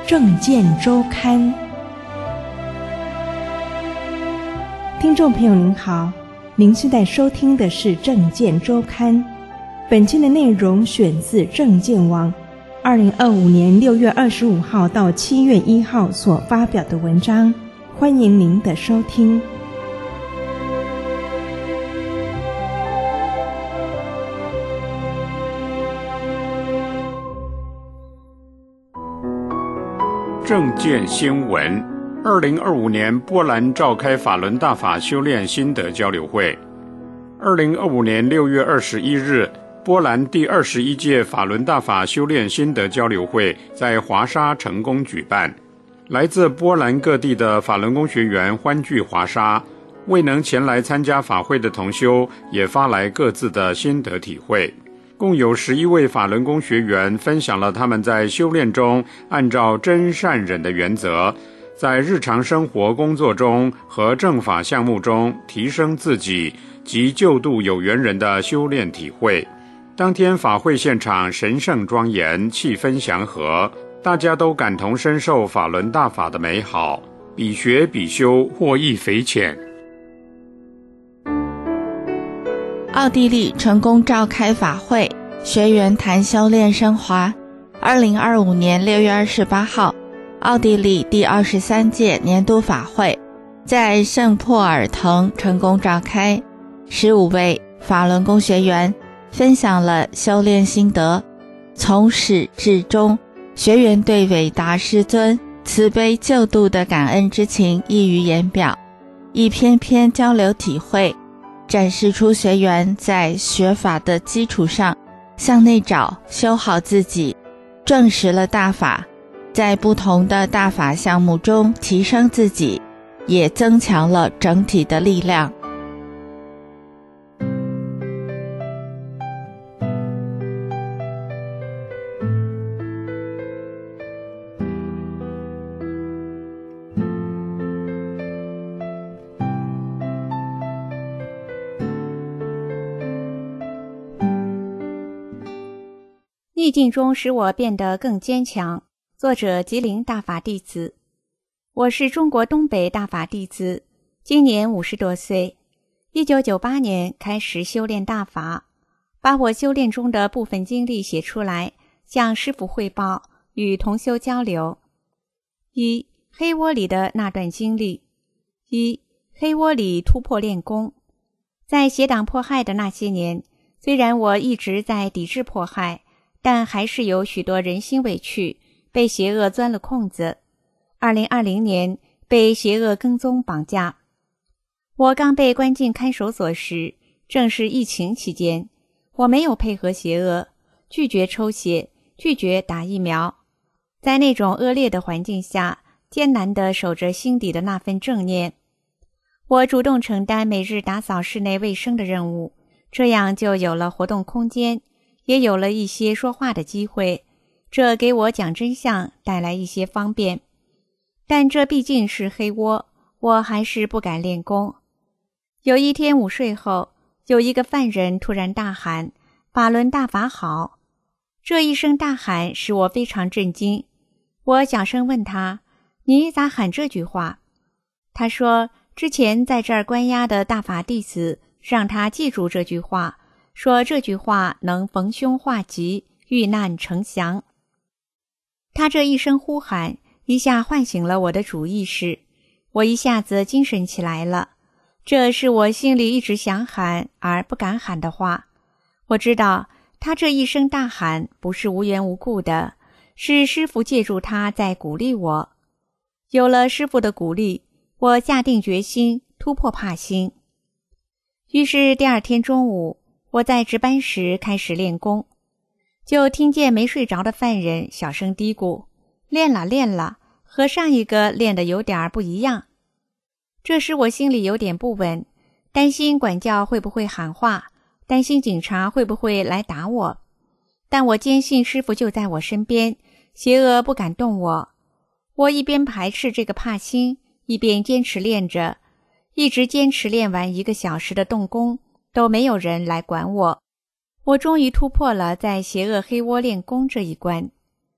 政见周刊。听众朋友您好，您现在收听的是政见周刊。本期的内容选自政见网2025年6月25号到7月1号所发表的文章，欢迎您的收听。 政见新闻：2025年波兰召开法轮大法修炼心得交流会。2025年6月21日，波兰第21届法轮大法修炼心得交流会在华沙成功举办。来自波兰各地的法轮功学员欢聚华沙，未能前来参加法会的同修也发来各自的心得体会。共有11位法轮功学员分享了他们在修炼中按照真善忍的原则，在日常生活工作中和正法项目中提升自己及救度有缘人的修炼体会。当天法会现场神圣庄严，气氛祥和，大家都感同身受法轮大法的美好，比学比修，获益匪浅。 奥地利成功召开法会，学员谈修炼升华。2025年6月28号，奥地利第23届年度法会在圣珀尔滕成功召开，15位法轮功学员分享了修炼心得，从始至终，学员对伟大师尊慈悲救度的感恩之情溢于言表，一篇篇交流体会，展示出学员在学法的基础上向内找，修好自己，证实了大法，在不同的大法项目中提升自己，也增强了整体的力量。 逆境中使我变得更坚强。作者吉林大法弟子。我是中国东北大法弟子，今年50多岁。1998年开始修炼大法，把我修炼中的部分经历写出来，向师父汇报，与同修交流。一、黑窝里的那段经历。一、黑窝里突破练功。在邪党迫害的那些年，虽然我一直在抵制迫害，但还是有许多人心委屈，被邪恶钻了空子。2020年被邪恶跟踪绑架。我刚被关进看守所时，正是疫情期间，我没有配合邪恶，拒绝抽血，拒绝打疫苗。在那种恶劣的环境下，艰难地守着心底的那份正念。我主动承担每日打扫室内卫生的任务，这样就有了活动空间，也有了一些说话的机会，这给我讲真相带来一些方便。但这毕竟是黑窝，我还是不敢练功。有一天午睡后，有一个犯人突然大喊：法轮大法好！这一声大喊使我非常震惊。我小声问他：你咋喊这句话？他说之前在这儿关押的大法弟子让他记住这句话，说这句话能逢凶化吉，遇难成祥。他这一声呼喊一下唤醒了我的主意识，我一下子精神起来了。这是我心里一直想喊而不敢喊的话。我知道他这一声大喊不是无缘无故的，是师父借助他在鼓励我。有了师父的鼓励，我下定决心突破怕心。于是第二天中午，我在值班时开始练功，就听见没睡着的犯人小声嘀咕：练了练了，和上一个练得有点不一样。这时我心里有点不稳，担心管教会不会喊话，担心警察会不会来打我。但我坚信师父就在我身边，邪恶不敢动我。我一边排斥这个怕心，一边坚持练着，一直坚持练完1个小时的动功，都没有人来管我。我终于突破了在邪恶黑窝练功这一关。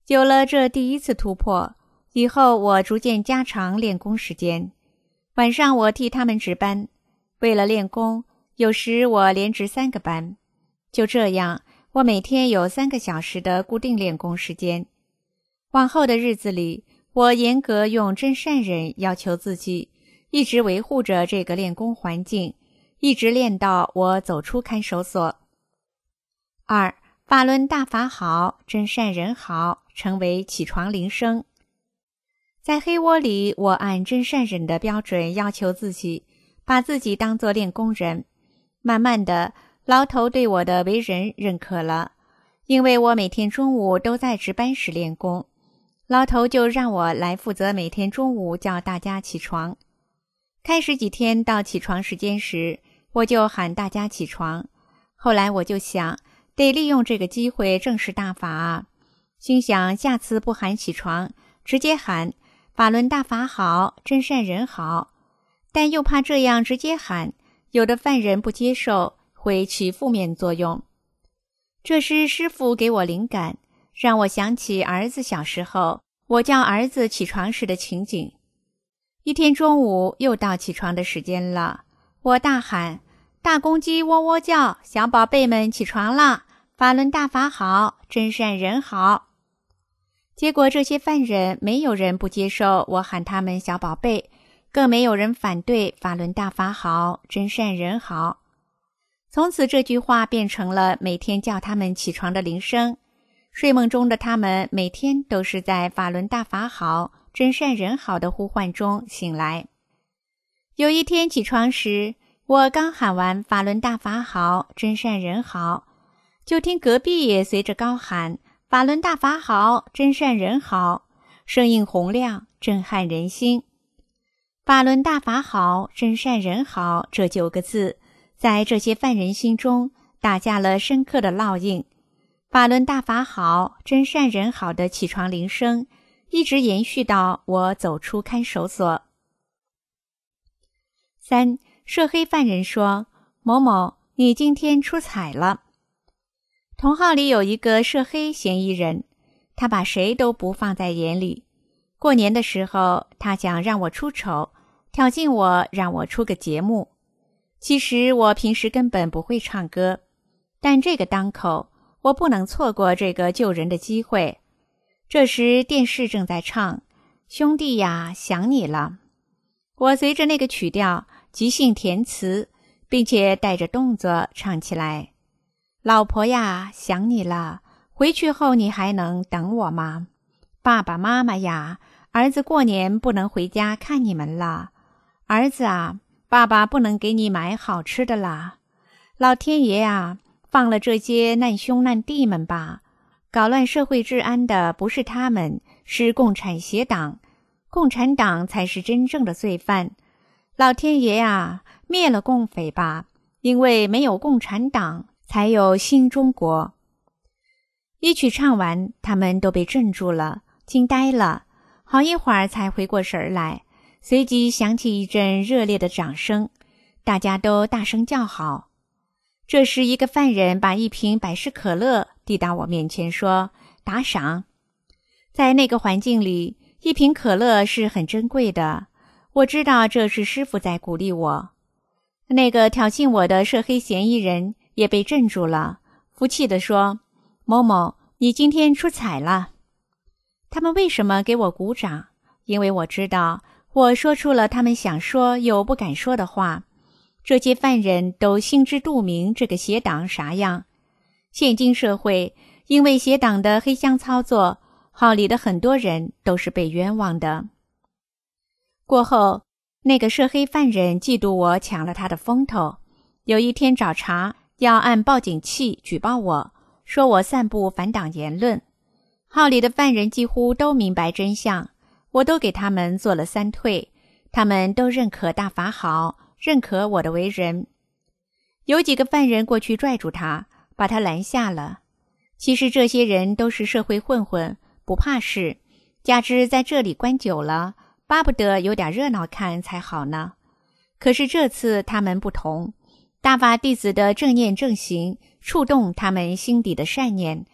有了这第一次突破，以后我逐渐加长练功时间。晚上我替他们值班，为了练功，有时我连值3个班。就这样，我每天有3个小时的固定练功时间。往后的日子里，我严格用真善忍要求自己，一直维护着这个练功环境，一直练到我走出看守所。2. 法轮大法好，真善忍好，成为起床铃声。在黑窝里，我按真善忍的标准要求自己，把自己当作练功人。慢慢的，牢头对我的为人认可了，因为我每天中午都在值班室练功，牢头就让我来负责每天中午叫大家起床。开始几天到起床时间时，我就喊大家起床。后来我就想，得利用这个机会正式大法啊，心想下次不喊起床，直接喊法轮大法好，真善忍好。但又怕这样直接喊，有的犯人不接受，会起负面作用。这时师父给我灵感，让我想起儿子小时候，我叫儿子起床时的情景。一天中午又到起床的时间了，我大喊大公鸡喔喔叫，小宝贝们起床了，法轮大法好，真善忍好。结果这些犯人没有人不接受我喊他们小宝贝，更没有人反对法轮大法好，真善忍好。从此这句话变成了每天叫他们起床的铃声，睡梦中的他们每天都是在法轮大法好，真善忍好的呼唤中醒来。有一天起床时，我刚喊完法轮大法好，真善忍好，就听隔壁也随着高喊法轮大法好，真善忍好，声音洪亮，震撼人心。法轮大法好，真善忍好这9个字在这些犯人心中打下了深刻的烙印。法轮大法好，真善忍好的起床铃声一直延续到我走出看守所。3. 涉黑犯人说，某某，你今天出彩了。同号里有一个涉黑嫌疑人，他把谁都不放在眼里。过年的时候，他想让我出丑，挑衅我，让我出个节目。其实我平时根本不会唱歌，但这个当口，我不能错过这个救人的机会。这时电视正在唱兄弟呀，想你了。我随着那个曲调即兴填词，并且带着动作唱起来。老婆呀，想你了，回去后你还能等我吗？爸爸妈妈呀，儿子过年不能回家看你们了。儿子啊，爸爸不能给你买好吃的啦。老天爷啊，放了这些难兄难弟们吧。搞乱社会治安的不是他们，是共产邪党。共产党才是真正的罪犯。老天爷啊，灭了共匪吧，因为没有共产党，才有新中国。一曲唱完，他们都被镇住了，惊呆了，好一会儿才回过神来，随即响起一阵热烈的掌声，大家都大声叫好。这时一个犯人把一瓶百事可乐递到我面前说，打赏。在那个环境里，一瓶可乐是很珍贵的，我知道这是师父在鼓励我。那个挑衅我的涉黑嫌疑人也被镇住了，服气地说，某某，你今天出彩了。他们为什么给我鼓掌？因为我知道我说出了他们想说又不敢说的话。这些犯人都心知肚明这个邪党啥样。现今社会，因为邪党的黑箱操作，号里的很多人都是被冤枉的。过后，那个涉黑犯人嫉妒我抢了他的风头，有一天找茬，要按报警器举报我，说我散布反党言论。号里的犯人几乎都明白真相，我都给他们做了3退，他们都认可大法好，认可我的为人。有几个犯人过去拽住他，把他拦下了。其实这些人都是社会混混，不怕事，加之在这里关久了，巴不得有点热闹看才好呢。可是这次他们不同，大法弟子的正念正行触动他们心底的善念，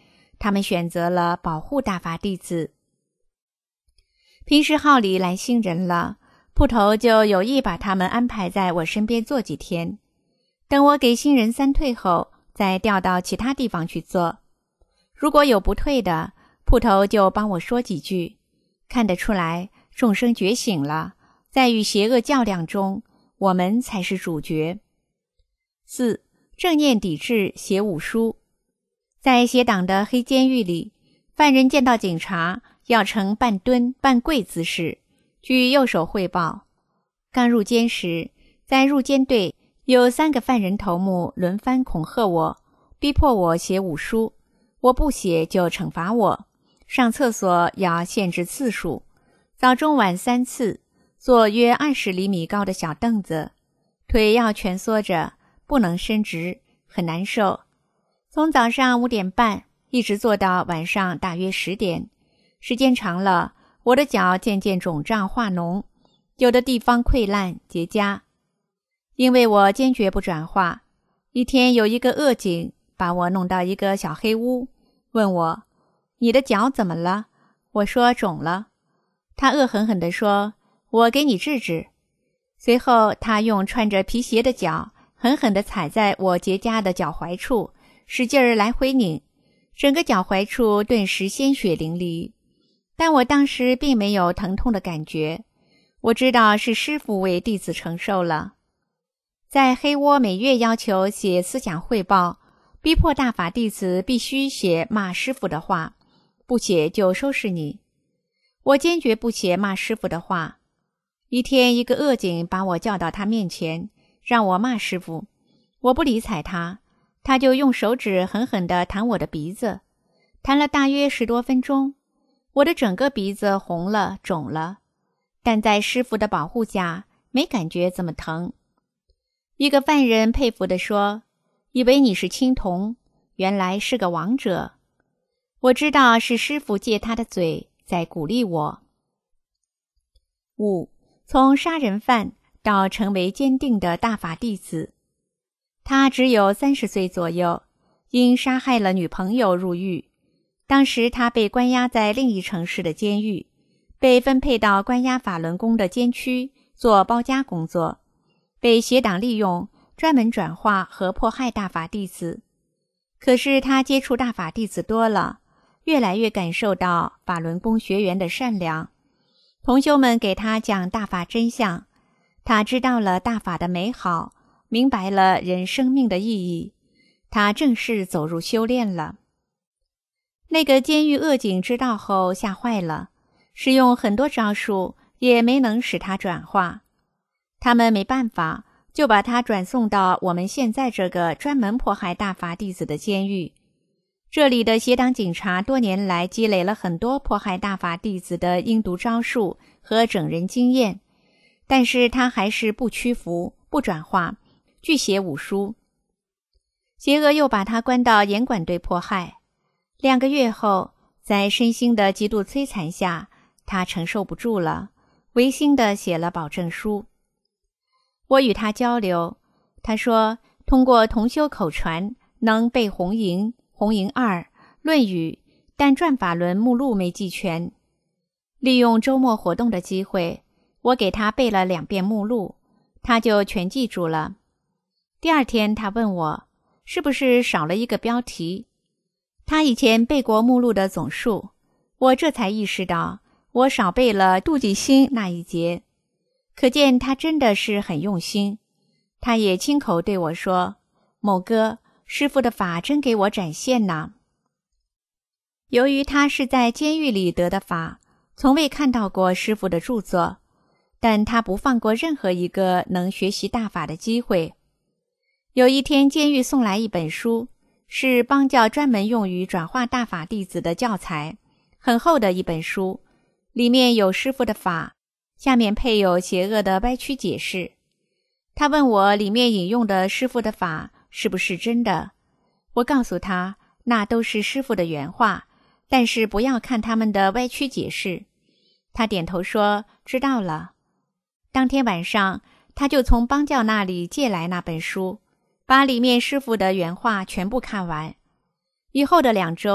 他们选择了保护大法弟子。平时号里来新人了，铺头就有意把他们安排在我身边做几天，等我给新人3退后，再调到其他地方去做。如果有不退的，铺头就帮我说几句。看得出来，众生觉醒了，在与邪恶较量中，我们才是主角。4. 正念抵制邪武书。在邪党的黑监狱里，犯人见到警察要呈半蹲半跪姿势，举右手汇报。刚入监时，在入监队有3个犯人头目轮番恐吓我，逼迫我写武书，我不写就惩罚我，上厕所要限制次数，早中晚3次，坐约20厘米高的小凳子，腿要蜷缩着，不能伸直，很难受。从早上5点半一直坐到晚上大约10点，时间长了，我的脚渐渐肿胀化脓，有的地方溃烂结痂。因为我坚决不转化，一天有一个恶警把我弄到一个小黑屋，问我：你的脚怎么了？我说肿了。他恶狠狠地说：我给你治治。随后他用穿着皮鞋的脚狠狠地踩在我结痂的脚踝处，使劲儿来回拧，整个脚踝处顿时鲜血淋漓。但我当时并没有疼痛的感觉，我知道是师父为弟子承受了。在黑窝每月要求写思想汇报，逼迫大法弟子必须写骂师父的话，不写就收拾你。我坚决不写骂师父的话。一天，一个恶警把我叫到他面前，让我骂师父。我不理睬他，他就用手指狠狠地弹我的鼻子，弹了大约10多分钟，我的整个鼻子红了肿了，但在师父的保护下没感觉怎么疼。一个犯人佩服地说：以为你是青铜，原来是个王者。我知道是师父借他的嘴在鼓励我。5. 从杀人犯到成为坚定的大法弟子。他只有30岁左右，因杀害了女朋友入狱。当时他被关押在另一城市的监狱，被分配到关押法轮功的监区做包夹工作，被邪党利用，专门转化和迫害大法弟子。可是他接触大法弟子多了，越来越感受到法轮功学员的善良。同修们给他讲大法真相，他知道了大法的美好，明白了人生命的意义，他正式走入修炼了。那个监狱恶警知道后吓坏了，使用很多招数也没能使他转化。他们没办法，就把他转送到我们现在这个专门迫害大法弟子的监狱。这里的邪党警察多年来积累了很多迫害大法弟子的阴毒招数和整人经验，但是他还是不屈服，不转化，拒写武书。邪恶又把他关到严管队迫害。2个月后，在身心的极度摧残下，他承受不住了，违心地写了保证书。我与他交流，他说通过同修口传能背红营、红营2、论语，但转法轮目录没记全。利用周末活动的机会，我给他背了2遍目录，他就全记住了。第2天他问我是不是少了一个标题，他以前背过目录的总数，我这才意识到我少背了妒忌心那一节，可见他真的是很用心。他也亲口对我说：某哥，师父的法真给我展现呢。由于他是在监狱里得的法，从未看到过师父的著作，但他不放过任何一个能学习大法的机会。有一天监狱送来一本书，是邦教专门用于转化大法弟子的教材，很厚的一本书，里面有师父的法，下面配有邪恶的歪曲解释。他问我里面引用的师父的法是不是真的，我告诉他那都是师父的原话，但是不要看他们的歪曲解释。他点头说知道了。当天晚上他就从邦教那里借来那本书，把里面师父的原话全部看完。以后的2周，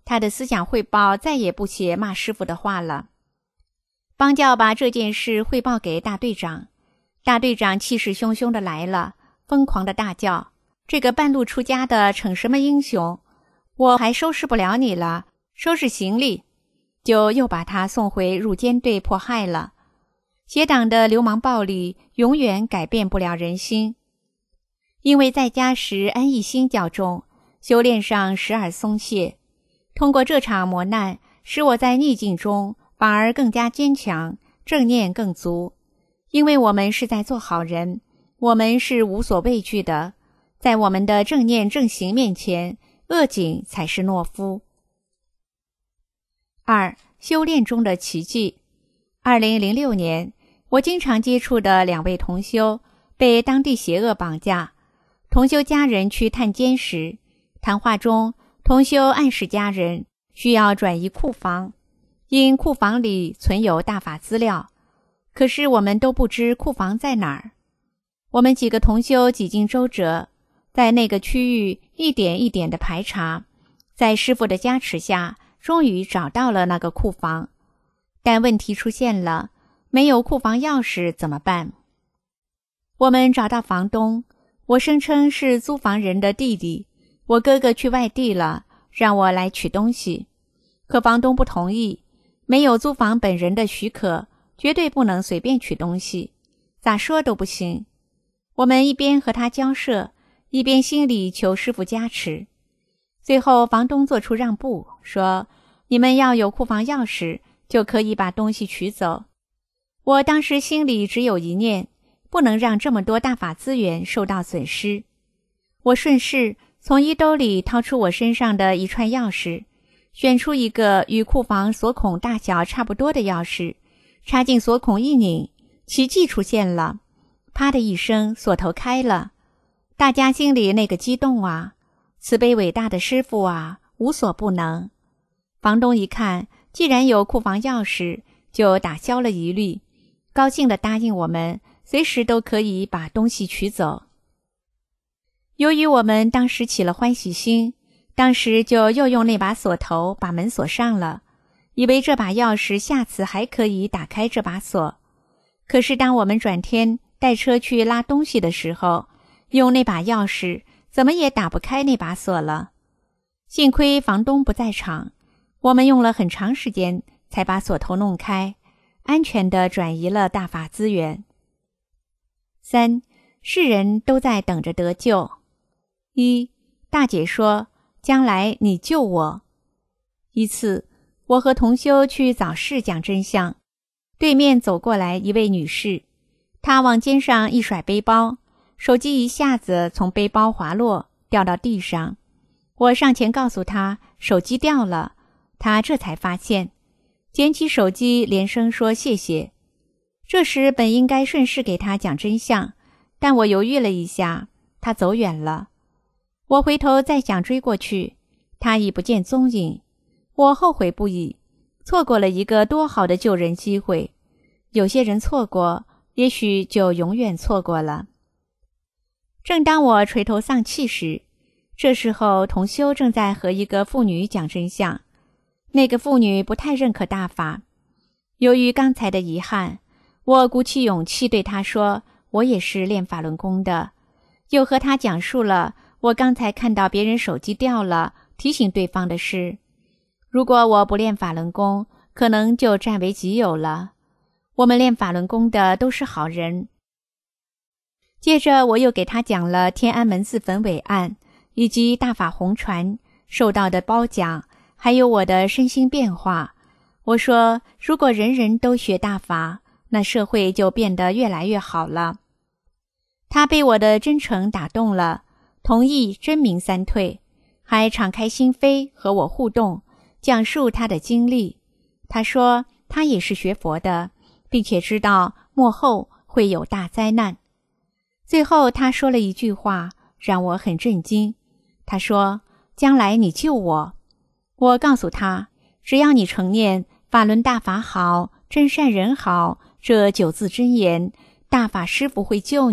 他的思想汇报再也不写骂师傅的话了。邦教把这件事汇报给大队长，大队长气势汹汹地来了，疯狂地大叫：这个半路出家的逞什么英雄，我还收拾不了你了，收拾行李，就又把他送回入监队迫害了。邪党的流氓暴力永远改变不了人心，因为在家时安逸心较重，修炼上时而松懈。通过这场磨难，使我在逆境中反而更加坚强，正念更足。因为我们是在做好人，我们是无所畏惧的，在我们的正念正行面前，恶境才是懦夫。2. 修炼中的奇迹。2006年，我经常接触的2位同修被当地邪恶绑架，同修家人去探监时，谈话中同修暗示家人需要转移库房，因库房里存有大法资料，可是我们都不知库房在哪儿。我们几个同修几经周折，在那个区域一点一点地排查，在师父的加持下，终于找到了那个库房。但问题出现了，没有库房钥匙怎么办？我们找到房东，我声称是租房人的弟弟，我哥哥去外地了，让我来取东西。可房东不同意，没有租房本人的许可，绝对不能随便取东西，咋说都不行。我们一边和他交涉，一边心里求师父加持。最后房东做出让步，说你们要有库房钥匙，就可以把东西取走。我当时心里只有一念，不能让这么多大法资源受到损失。我顺势从衣兜里掏出我身上的一串钥匙，选出一个与库房锁孔大小差不多的钥匙，插进锁孔一拧，奇迹出现了，啪的一声，锁头开了。大家心里那个激动啊，慈悲伟大的师父啊，无所不能。房东一看，既然有库房钥匙，就打消了疑虑，高兴地答应我们随时都可以把东西取走。由于我们当时起了欢喜心，当时就又用那把锁头把门锁上了，以为这把钥匙下次还可以打开这把锁。可是当我们转天带车去拉东西的时候，用那把钥匙怎么也打不开那把锁了。幸亏房东不在场，我们用了很长时间才把锁头弄开，安全地转移了大法资源。3. 世人都在等着得救。1. 大姐说，将来你救我。一次，我和同修去早市讲真相，对面走过来一位女士，她往肩上一甩背包，手机一下子从背包滑落，掉到地上。我上前告诉她手机掉了，她这才发现，捡起手机连声说谢谢。这时本应该顺势给她讲真相，但我犹豫了一下，她走远了。我回头再想追过去，她已不见踪影。我后悔不已，错过了一个多好的救人机会。有些人错过，也许就永远错过了。正当我垂头丧气时，这时候同修正在和一个妇女讲真相。那个妇女不太认可大法，由于刚才的遗憾，我鼓起勇气对她说，我也是练法轮功的，又和她讲述了我刚才看到别人手机掉了，提醒对方的事。如果我不练法轮功，可能就占为己有了。我们练法轮功的都是好人。接着我又给他讲了天安门自焚伟案，以及大法红传受到的褒奖，还有我的身心变化。我说，如果人人都学大法，那社会就变得越来越好了。他被我的真诚打动了，同意真名三退，还敞开心扉和我互动，讲述他的经历。他说他也是学佛的，并且知道末后会有大灾难。最后他说了一句话让我很震惊，他说，将来你救我。我告诉他，只要你承念法轮大法好，真善人好，这9字真言，大法师父会救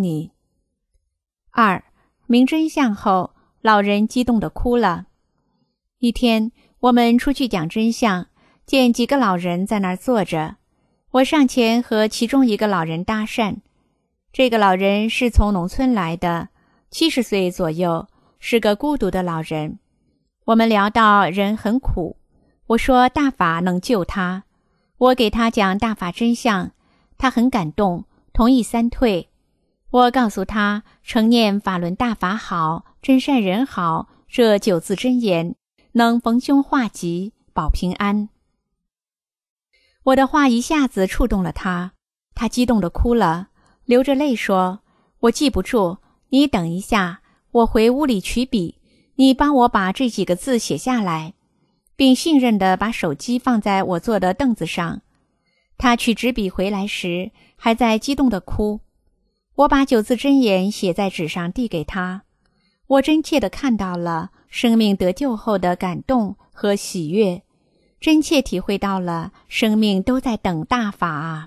你。2. 明真相后，老人激动地哭了。一天， 我们出去讲真相，见几个老人在那儿坐着，我上前和其中一个老人搭讪。这个老人是从农村来的，70岁左右，是个孤独的老人。我们聊到人很苦，我说大法能救他，我给他讲大法真相，他很感动，同意3退。我告诉他，承念法轮大法好，真善人好，这9字真言能逢凶化吉，保平安。我的话一下子触动了他，他激动地哭了，流着泪说，我记不住，你等一下，我回屋里取笔，你帮我把这几个字写下来，并信任地把手机放在我坐的凳子上。他取纸笔回来时，还在激动地哭。我把9字真言写在纸上递给他，我真切地看到了生命得救后的感动和喜悦，真切体会到了生命都在等大法啊。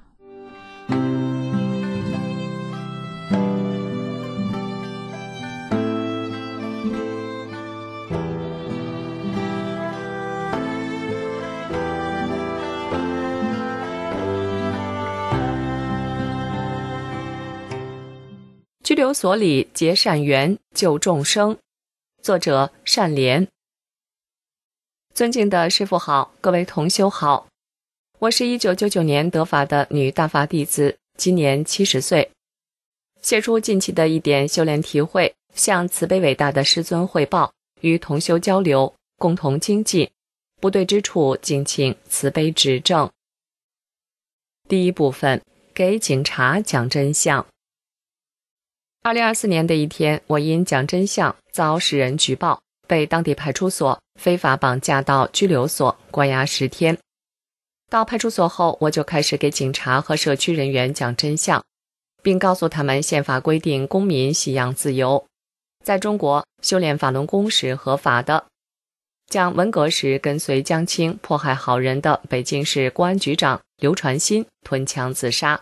拘留所里结善缘，救众生。作者善莲。尊敬的师父好，各位同修好，我是1999年得法的女大法弟子，今年70岁。写出近期的一点修炼体会，向慈悲伟大的师尊汇报，与同修交流，共同精进，不对之处敬请慈悲指正。第一部分，给警察讲真相。2024年的一天，我因讲真相遭世人举报，被当地派出所非法绑架到拘留所关押10天。到派出所后，我就开始给警察和社区人员讲真相，并告诉他们宪法规定公民信仰自由，在中国修炼法轮功是合法的。讲文革时跟随江青迫害好人的北京市公安局长刘传新吞枪自杀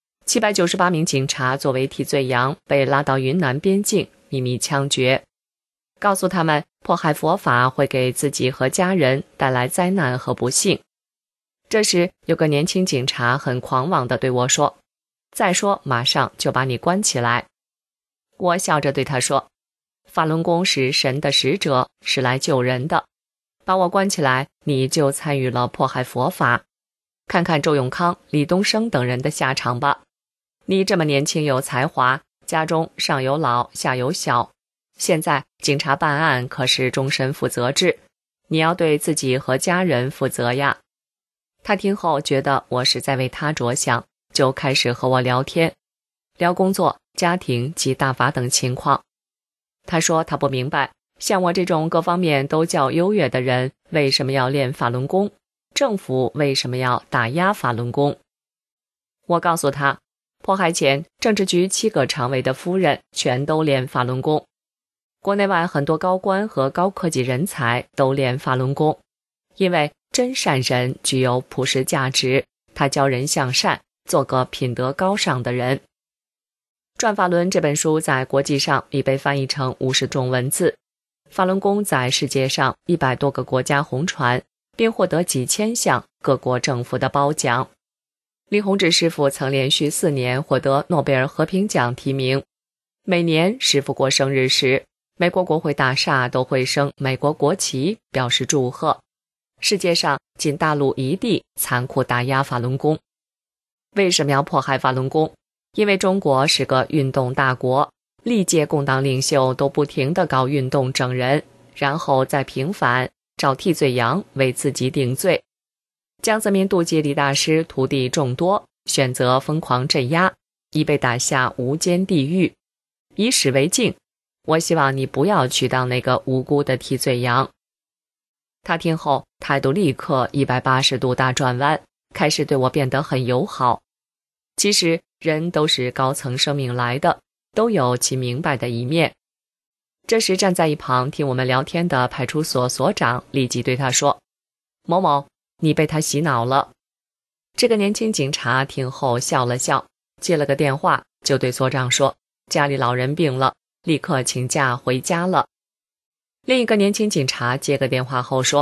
，798名警察作为替罪羊被拉到云南边境秘密枪决，告诉他们迫害佛法会给自己和家人带来灾难和不幸。这时有个年轻警察很狂妄地对我说，再说马上就把你关起来。我笑着对他说，法轮功是神的使者，是来救人的，把我关起来，你就参与了迫害佛法，看看周永康、李东生等人的下场吧。你这么年轻有才华，家中上有老下有小，现在警察办案可是终身负责制，你要对自己和家人负责呀。他听后觉得我是在为他着想，就开始和我聊天，聊工作、家庭及大法等情况。他说他不明白，像我这种各方面都较优越的人，为什么要练法轮功？政府为什么要打压法轮功？我告诉他，迫害前政治局7个常委的夫人全都练法轮功，国内外很多高官和高科技人才都练法轮功，因为真善人具有普世价值，他教人向善，做个品德高尚的人。转法轮这本书在国际上已被翻译成50种文字，法轮功在世界上100多个国家红传，并获得几千项各国政府的褒奖。李洪志师傅曾连续4年获得诺贝尔和平奖提名，每年师傅过生日时，美国国会大厦都会升美国国旗表示祝贺。世界上仅大陆一地残酷打压法轮功。为什么要迫害法轮功？因为中国是个运动大国，历届共党领袖都不停地搞运动整人，然后再平反，找替罪羊为自己顶罪。江泽民妒忌李大师徒弟众多，选择疯狂镇压，已被打下无间地狱。以史为镜，我希望你不要去当那个无辜的替罪羊。他听后态度立刻180度大转弯，开始对我变得很友好。其实人都是高层生命来的，都有其明白的一面。这时站在一旁听我们聊天的派出所所长立即对他说，某某，你被他洗脑了。这个年轻警察听后笑了笑，接了个电话就对所长说，家里老人病了，立刻请假回家了。另一个年轻警察接个电话后说，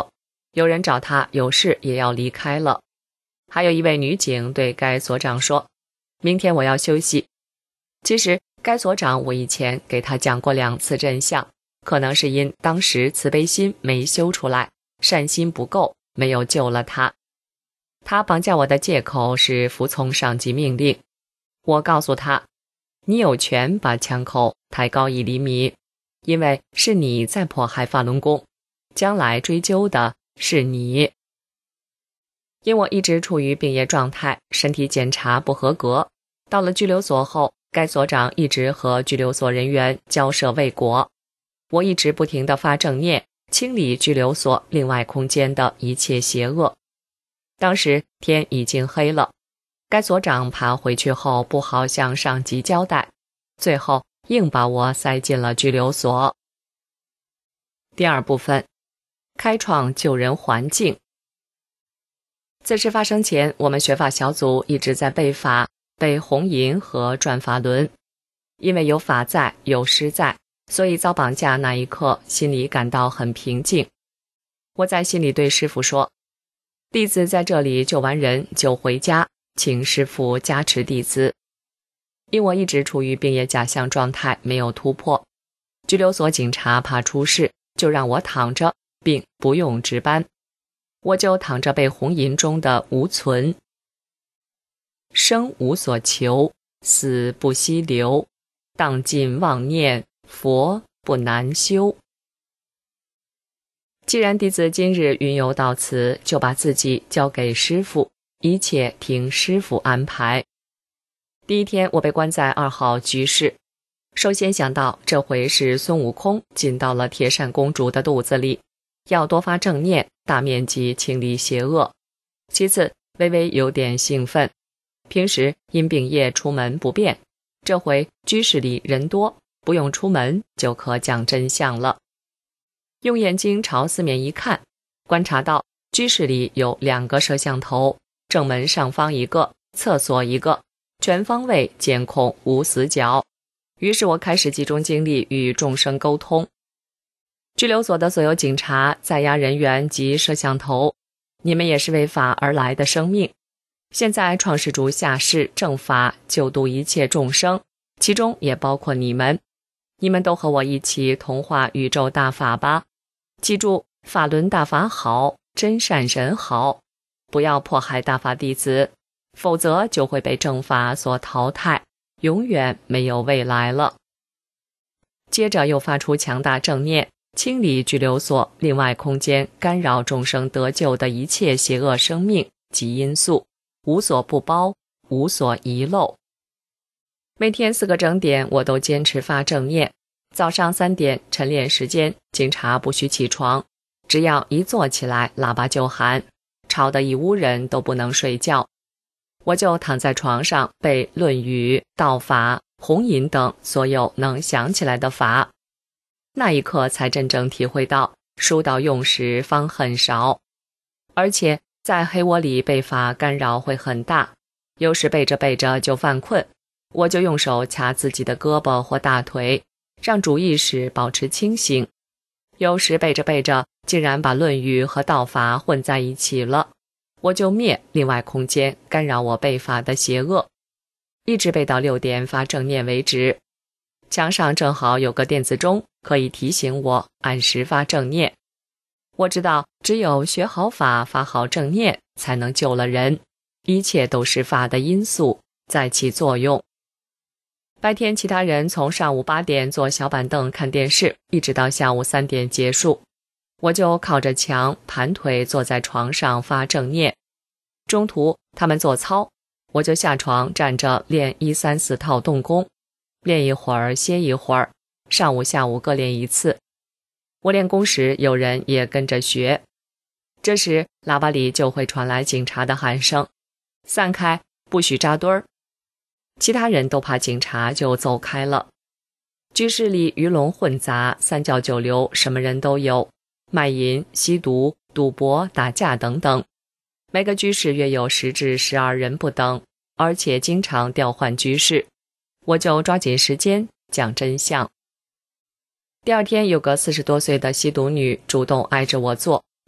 有人找他有事也要离开了。还有一位女警对该所长说，明天我要休息。其实该所长我以前给他讲过2次真相，可能是因当时慈悲心没修出来，善心不够，没有救了他。他绑架我的借口是服从上级命令。我告诉他，你有权把枪口抬高1厘米，因为是你在迫害法轮功，将来追究的是你。因我一直处于病业状态，身体检查不合格，到了拘留所后，该所长一直和拘留所人员交涉未果。我一直不停地发正念，清理拘留所另外空间的一切邪恶。当时天已经黑了，该所长怕回去后不好向上级交代，最后硬把我塞进了拘留所。第2部分，开创救人环境。此事发生前，我们学法小组一直在背法、背红银和转法轮。因为有法在，有师在，所以遭绑架那一刻，心里感到很平静。我在心里对师父说，弟子在这里救完人就回家，请师父加持弟子。因我一直处于病业假象状态，没有突破。拘留所警察怕出事，就让我躺着，并不用值班。我就躺着背红银中的无存，生无所求，死不息留，荡尽妄念，佛不难修。既然弟子今日云游到此，就把自己交给师父，一切听师父安排。第1天，我被关在2号居室。首先想到，这回是孙悟空进到了铁扇公主的肚子里，要多发正念，大面积清理邪恶。其次，微微有点兴奋。平时因病业出门不便，这回居室里人多，不用出门就可讲真相了。用眼睛朝四面一看，观察到居室里有2个摄像头，正门上方1个，厕所1个，全方位监控无死角。于是我开始集中精力与众生沟通。拘留所的所有警察、在押人员及摄像头，你们也是为法而来的生命。现在创世主下世正法，救度一切众生，其中也包括你们。你们都和我一起同化宇宙大法吧。记住，法轮大法好，真善人好，不要迫害大法弟子，否则就会被正法所淘汰，永远没有未来了。接着又发出强大正念，清理拘留所另外空间干扰众生得救的一切邪恶生命及因素，无所不包，无所遗漏。每天4个整点，我都坚持发正念。早上3点晨练时间，警察不许起床，只要一坐起来，喇叭就喊，吵得一屋人都不能睡觉。我就躺在床上背《论语》、道法、红银等所有能想起来的法。那一刻才真正体会到书到用时方恨少，而且在黑窝里背法干扰会很大，有时背着背着就犯困，我就用手掐自己的胳膊或大腿，让主意识保持清醒。有时背着背着竟然把《论语》和道法混在一起了，我就灭另外空间干扰我背法的邪恶，一直背到6点发正念为止。墙上正好有个电子钟，可以提醒我按时发正念。我知道只有学好法，发好正念，才能救了人，一切都是法的因素在起作用。白天其他人从上午8点坐小板凳看电视，一直到下午3点结束，我就靠着墙盘腿坐在床上发正念。中途他们做操，我就下床站着练1、3、4套动功，练一会儿歇一会儿，上午下午各练1次。我练功时有人也跟着学，这时喇叭里就会传来警察的喊声，散开，不许扎堆儿。其他人都怕警察，就走开了。居室里鱼龙混杂，三教九流，什么人都有，卖淫、吸毒、赌博、打架等等。每个居室约有10至12人不等，而且经常调换居室。我就抓紧时间讲真相。第2天有个40多岁的吸毒女主动挨着我坐，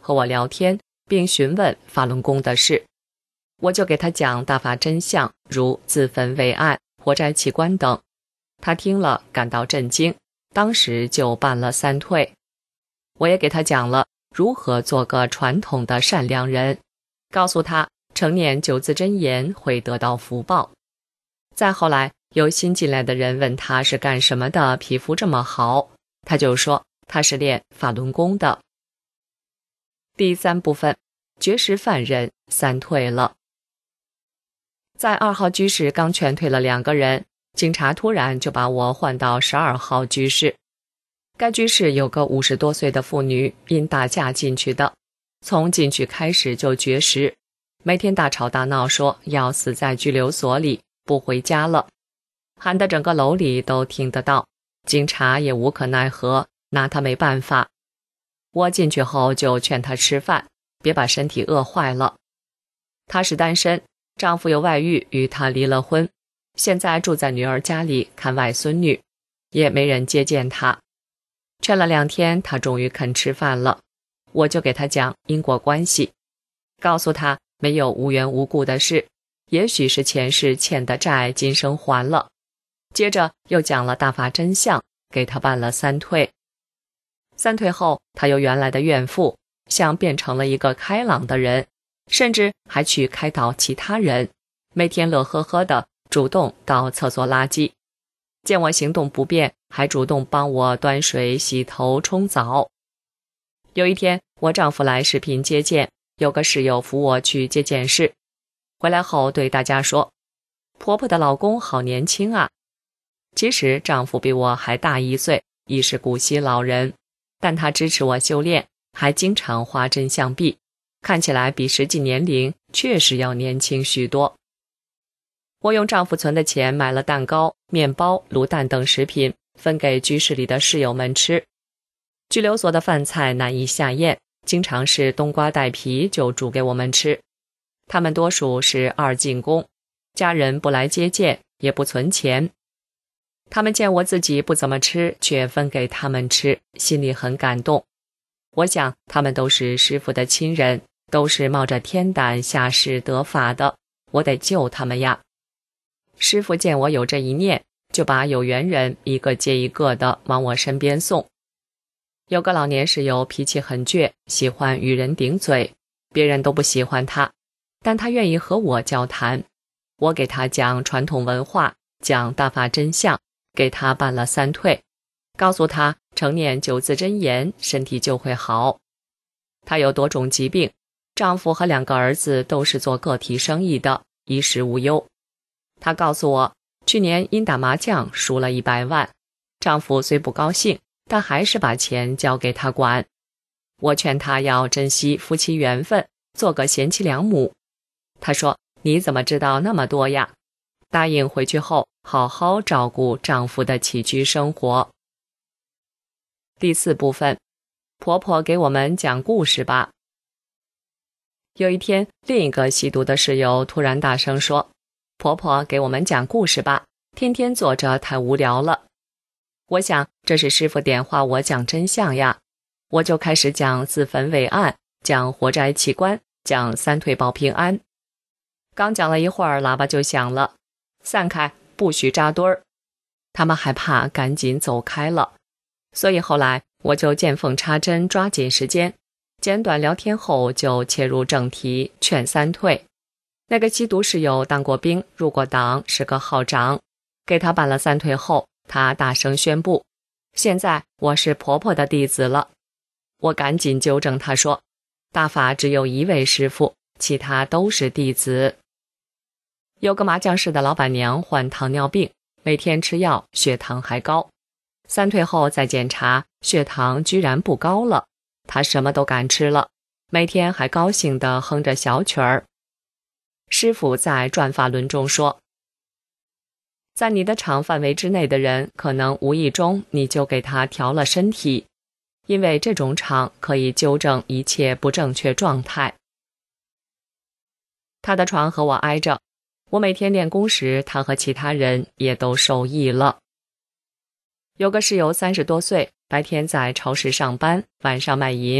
和我聊天，并询问法轮功的事。我就给他讲大法真相，如自焚为案、活摘器官等。他听了感到震惊，当时就办了3退。我也给他讲了如何做个传统的善良人，告诉他常念9字真言会得到福报。再后来有新进来的人问他是干什么的，皮肤这么好，他就说他是练法轮功的。第3部分，绝食犯人3退了。在2号居室刚劝退了2个人，警察突然就把我换到12号居室。该居室有个50多岁的妇女，因打架进去的，从进去开始就绝食，每天大吵大闹，说要死在拘留所里，不回家了，喊得整个楼里都听得到，警察也无可奈何，拿他没办法。我进去后就劝她吃饭，别把身体饿坏了。她是单身，丈夫有外遇，与她离了婚，现在住在女儿家里看外孙女，也没人接见她。劝了2天，她终于肯吃饭了。我就给她讲因果关系，告诉她没有无缘无故的事，也许是前世欠的债今生还了。接着又讲了大法真相，给她办了3退。3退后，她由原来的怨妇像变成了一个开朗的人，甚至还去开导其他人，每天乐呵呵的主动到厕所拉鸡。见我行动不便，还主动帮我端水、洗头、冲澡。有一天，我丈夫来视频接见，有个室友扶我去接见室。回来后对大家说，婆婆的老公好年轻啊。其实丈夫比我还大1岁，已是古稀老人，但他支持我修炼，还经常花真相币，看起来比实际年龄确实要年轻许多。我用丈夫存的钱买了蛋糕、面包、卤蛋等食品，分给居室里的室友们吃。拘留所的饭菜难以下咽，经常是冬瓜带皮就煮给我们吃。他们多数是2进宫，家人不来接见，也不存钱。他们见我自己不怎么吃，却分给他们吃，心里很感动。我想他们都是师父的亲人，都是冒着天胆下世得法的，我得救他们呀。师父见我有这一念，就把有缘人一个接一个的往我身边送。有个老年室友脾气很倔，喜欢与人顶嘴，别人都不喜欢他，但他愿意和我交谈。我给他讲传统文化，讲大法真相，给他办了3退，告诉他常念9字真言，身体就会好。他有多种疾病，丈夫和2个儿子都是做个体生意的，衣食无忧。他告诉我，去年因打麻将输了100万，丈夫虽不高兴，但还是把钱交给他管。我劝他要珍惜夫妻缘分，做个贤妻良母。他说，你怎么知道那么多呀？答应回去后好好照顾丈夫的起居生活。第4部分，婆婆给我们讲故事吧。有一天，另一个吸毒的室友突然大声说，婆婆给我们讲故事吧，天天坐着太无聊了。我想这是师父点化我讲真相呀，我就开始讲自焚为案，讲活摘器官，讲3退保平安。刚讲了一会儿，喇叭就响了，散开，不许扎堆儿。他们害怕，赶紧走开了。所以后来我就见缝插针，抓紧时间，简短聊天后就切入正题，劝3退。那个吸毒室友当过兵，入过党，是个好长，给他办了3退后，他大声宣布，现在我是婆婆的弟子了。我赶紧纠正他说，大法只有1位师父，其他都是弟子。有个麻将室的老板娘患糖尿病，每天吃药，血糖还高。3退后再检查，血糖居然不高了，她什么都敢吃了，每天还高兴地哼着小曲儿。师父在转法轮中说，在你的场范围之内的人，可能无意中你就给他调了身体，因为这种场可以纠正一切不正确状态。他的床和我挨着，我每天练功时，他和其他人也都受益了。有个室友30多岁，白天在超市上班，晚上卖淫，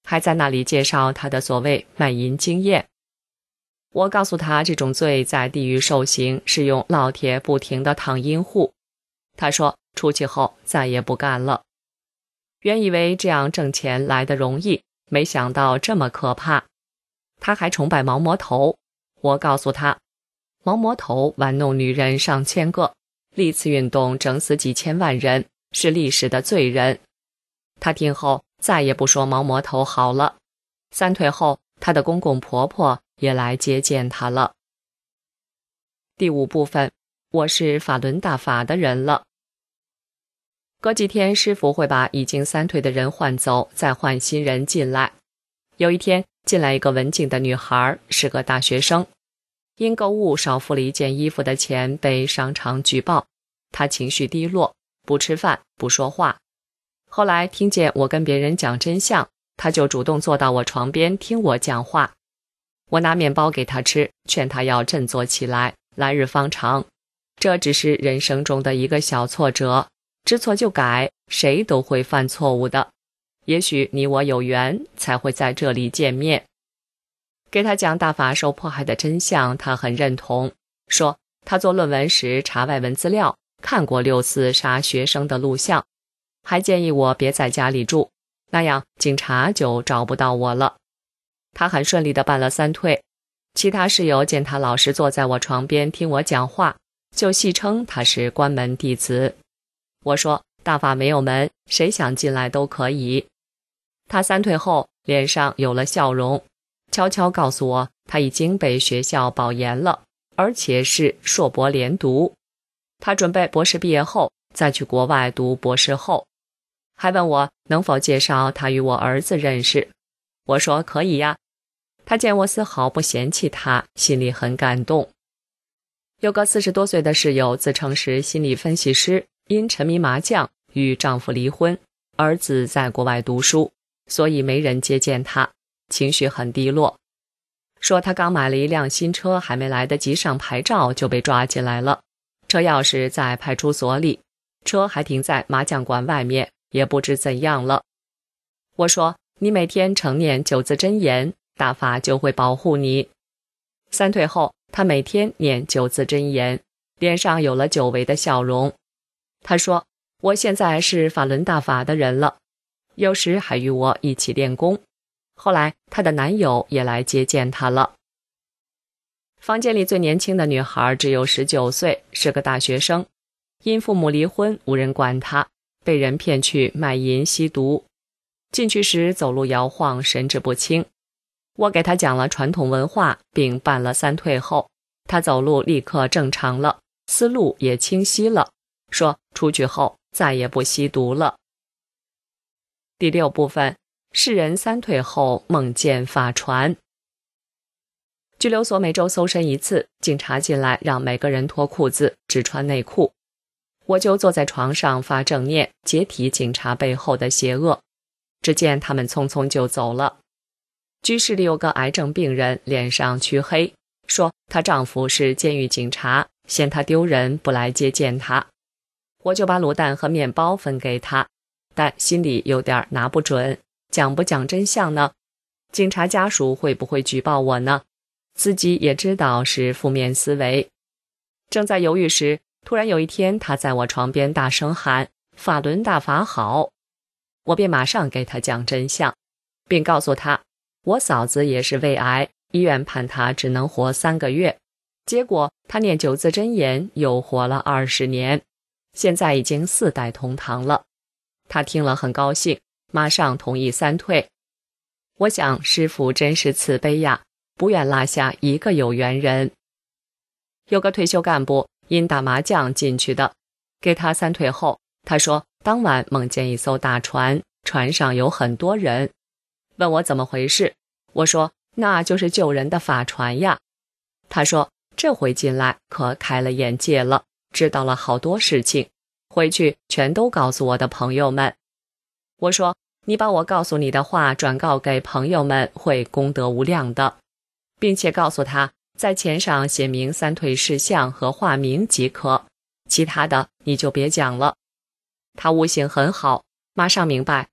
还在那里介绍他的所谓卖淫经验。我告诉他，这种罪在地狱受刑是用烙铁不停地烫阴户。他说出去后再也不干了。原以为这样挣钱来得容易，没想到这么可怕。他还崇拜毛魔头。我告诉他，毛魔头玩弄女人上千个，历次运动整死几千万人，是历史的罪人。他听后再也不说毛魔头好了。3退后，他的公公婆婆也来接见他了。第5部分，我是法轮大法的人了。隔几天，师父会把已经3退的人换走，再换新人进来。有一天，进来一个文静的女孩，是个大学生，因购物少付了一件衣服的钱被商场举报。她情绪低落，不吃饭，不说话。后来听见我跟别人讲真相，她就主动坐到我床边听我讲话。我拿面包给她吃，劝她要振作起来，来日方长。这只是人生中的一个小挫折，知错就改，谁都会犯错误的。也许你我有缘，才会在这里见面。给他讲大法受迫害的真相，他很认同，说他做论文时查外文资料，看过6次杀学生的录像，还建议我别在家里住，那样警察就找不到我了。他很顺利地办了3退。其他室友见他老实坐在我床边听我讲话，就戏称他是关门弟子。我说大法没有门，谁想进来都可以。他3退后脸上有了笑容，悄悄告诉我他已经被学校保研了，而且是硕博连读。他准备博士毕业后再去国外读博士后，还问我能否介绍他与我儿子认识。我说可以呀。他见我丝毫不嫌弃他，心里很感动。有个40多岁的室友自称是心理分析师，因沉迷麻将与丈夫离婚，儿子在国外读书，所以没人接见他，情绪很低落。说他刚买了一辆新车，还没来得及上牌照就被抓进来了，车钥匙在派出所里，车还停在麻将馆外面，也不知怎样了。我说你每天常念9字真言，大法就会保护你。3退后，他每天念9字真言，脸上有了久违的笑容。他说我现在是法轮大法的人了，有时还与我一起练功。后来她的男友也来接见她了。房间里最年轻的女孩只有19岁，是个大学生，因父母离婚无人管她，被人骗去卖淫吸毒。进去时走路摇晃，神志不清。我给她讲了传统文化，并办了3退后，她走路立刻正常了，思路也清晰了，说出去后再也不吸毒了。第6部分，世人3退后梦见法船。拘留所每周搜身一次，警察进来让每个人脱裤子，只穿内裤。我就坐在床上发正念，解体警察背后的邪恶。只见他们匆匆就走了。居室里有个癌症病人，脸上黢黑，说她丈夫是监狱警察，嫌她丢人不来接见她。我就把卤蛋和面包分给她，但心里有点拿不准，讲不讲真相呢？警察家属会不会举报我呢？自己也知道是负面思维。正在犹豫时，突然有一天他在我床边大声喊法轮大法好，我便马上给他讲真相，并告诉他我嫂子也是胃癌，医院判他只能活3个月，结果他念9字真言又活了20年，现在已经4代同堂了。他听了很高兴，马上同意3退。我想师父真是慈悲呀，不愿落下一个有缘人。有个退休干部因打麻将进去的，给他3退后，他说当晚梦见一艘大船，船上有很多人，问我怎么回事。我说那就是救人的法船呀。他说这回进来可开了眼界了，知道了好多事情，回去全都告诉我的朋友们。我说你把我告诉你的话转告给朋友们，会功德无量的，并且告诉他在钱上写明3退事项和化名即可，其他的你就别讲了。他悟性很好，马上明白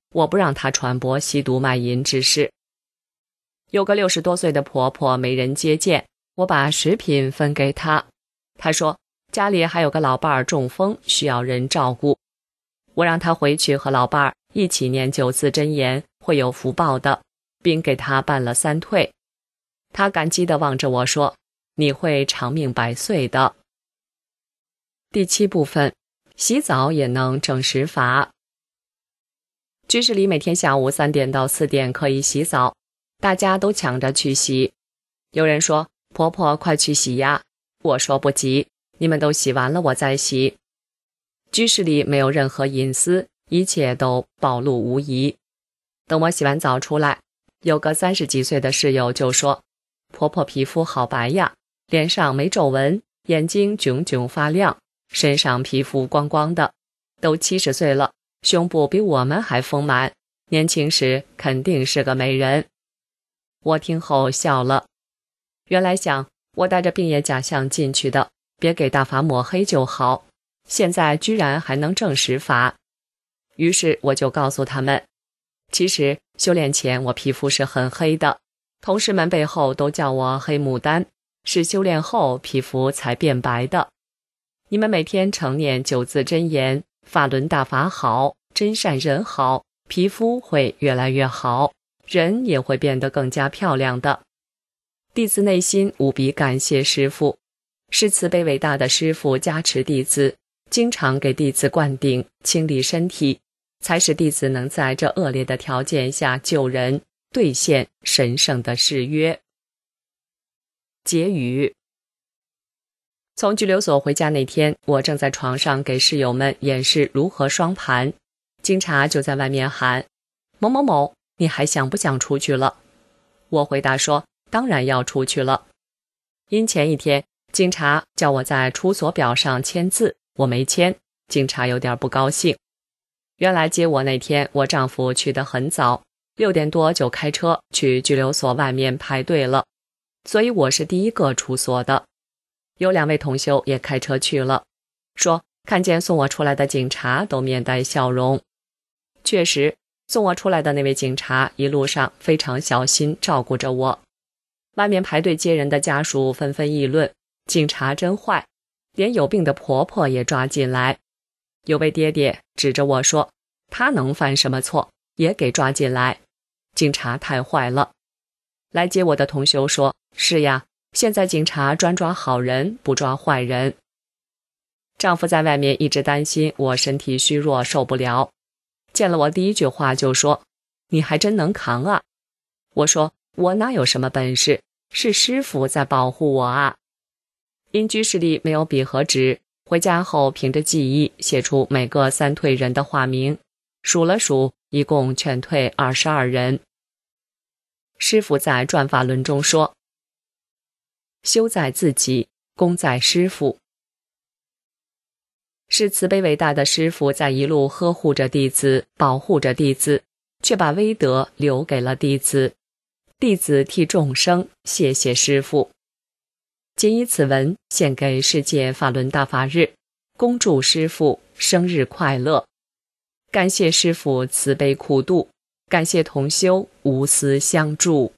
我不让他传播吸毒卖淫之事。有个60多岁的婆婆没人接见，我把食品分给她。她说家里还有个老伴儿中风，需要人照顾。我让她回去和老伴儿一起念9字真言，会有福报的，并给她办了3退。她感激地望着我说，你会长命100岁的。第7部分，洗澡也能证实法。居士里每天下午3点到4点可以洗澡，大家都抢着去洗。有人说，婆婆快去洗呀，我说不急，你们都洗完了我再洗。居士里没有任何隐私，一切都暴露无遗。等我洗完澡出来，有个30几岁的室友就说，婆婆皮肤好白呀，脸上没皱纹，眼睛炯炯发亮，身上皮肤光光的，都70岁了，胸部比我们还丰满，年轻时肯定是个美人。我听后笑了，原来想我带着病业假象进去的，别给大法抹黑就好，现在居然还能证实法。于是我就告诉他们，其实修炼前我皮肤是很黑的，同事们背后都叫我黑牡丹，是修炼后皮肤才变白的。你们每天常念9字真言，法轮大法好，真善人好，皮肤会越来越好，人也会变得更加漂亮的。弟子内心无比感谢师父，是慈悲伟大的师父加持弟子，经常给弟子灌顶，清理身体，才使弟子能在这恶劣的条件下救人，兑现神圣的誓约。结语。从拘留所回家那天，我正在床上给室友们演示如何双盘，警察就在外面喊，某某某，你还想不想出去了？我回答说，当然要出去了。因前一天警察叫我在出所表上签字，我没签，警察有点不高兴。原来接我那天，我丈夫去得很早，6点多就开车去拘留所外面排队了，所以我是第一个出所的。有2位同修也开车去了，说看见送我出来的警察都面带笑容。确实，送我出来的那位警察一路上非常小心照顾着我。外面排队接人的家属纷纷议论，警察真坏，连有病的婆婆也抓进来。有位爹爹指着我说，他能犯什么错，也给抓进来，警察太坏了。来接我的同修说，是呀，现在警察专抓好人，不抓坏人。丈夫在外面一直担心我身体虚弱受不了，见了我第一句话就说，你还真能扛啊。我说，我哪有什么本事，是师父在保护我啊。因居士里没有笔和纸，回家后凭着记忆写出每个3退人的化名，数了数，一共劝退22人。师父在转法轮中说，修在自己，功在师父。是慈悲伟大的师父在一路呵护着弟子，保护着弟子，却把威德留给了弟子。弟子替众生谢谢师父。谨以此文献给世界法轮大法日，恭祝师父生日快乐。感谢师父慈悲苦度，感谢同修无私相助。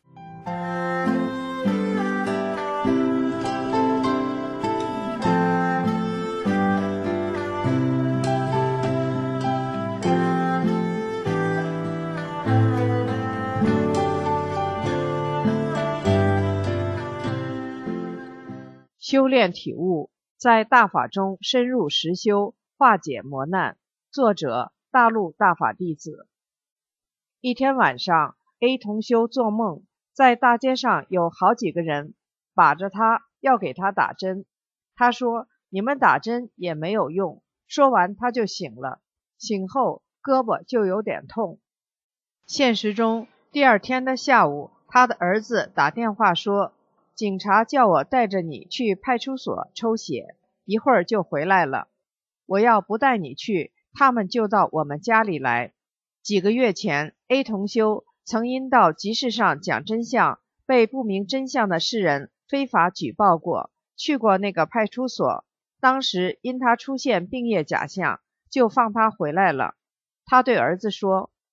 修炼体悟，在大法中深入实修，化解磨难。作者：大陆大法弟子。一天晚上 ，A 同修做梦，在大街上有好几个人把着他，要给他打针。他说：“你们打针也没有用。”说完他就醒了，醒后胳膊就有点痛。现实中，第二天的下午，他的儿子打电话说，警察叫我带着你去派出所抽血，一会儿就回来了。我要不带你去，他们就到我们家里来。几个月前 ，A 同修曾因到集市上讲真相，被不明真相的世人非法举报过，去过那个派出所。当时因他出现病业假象，就放他回来了。他对儿子说：“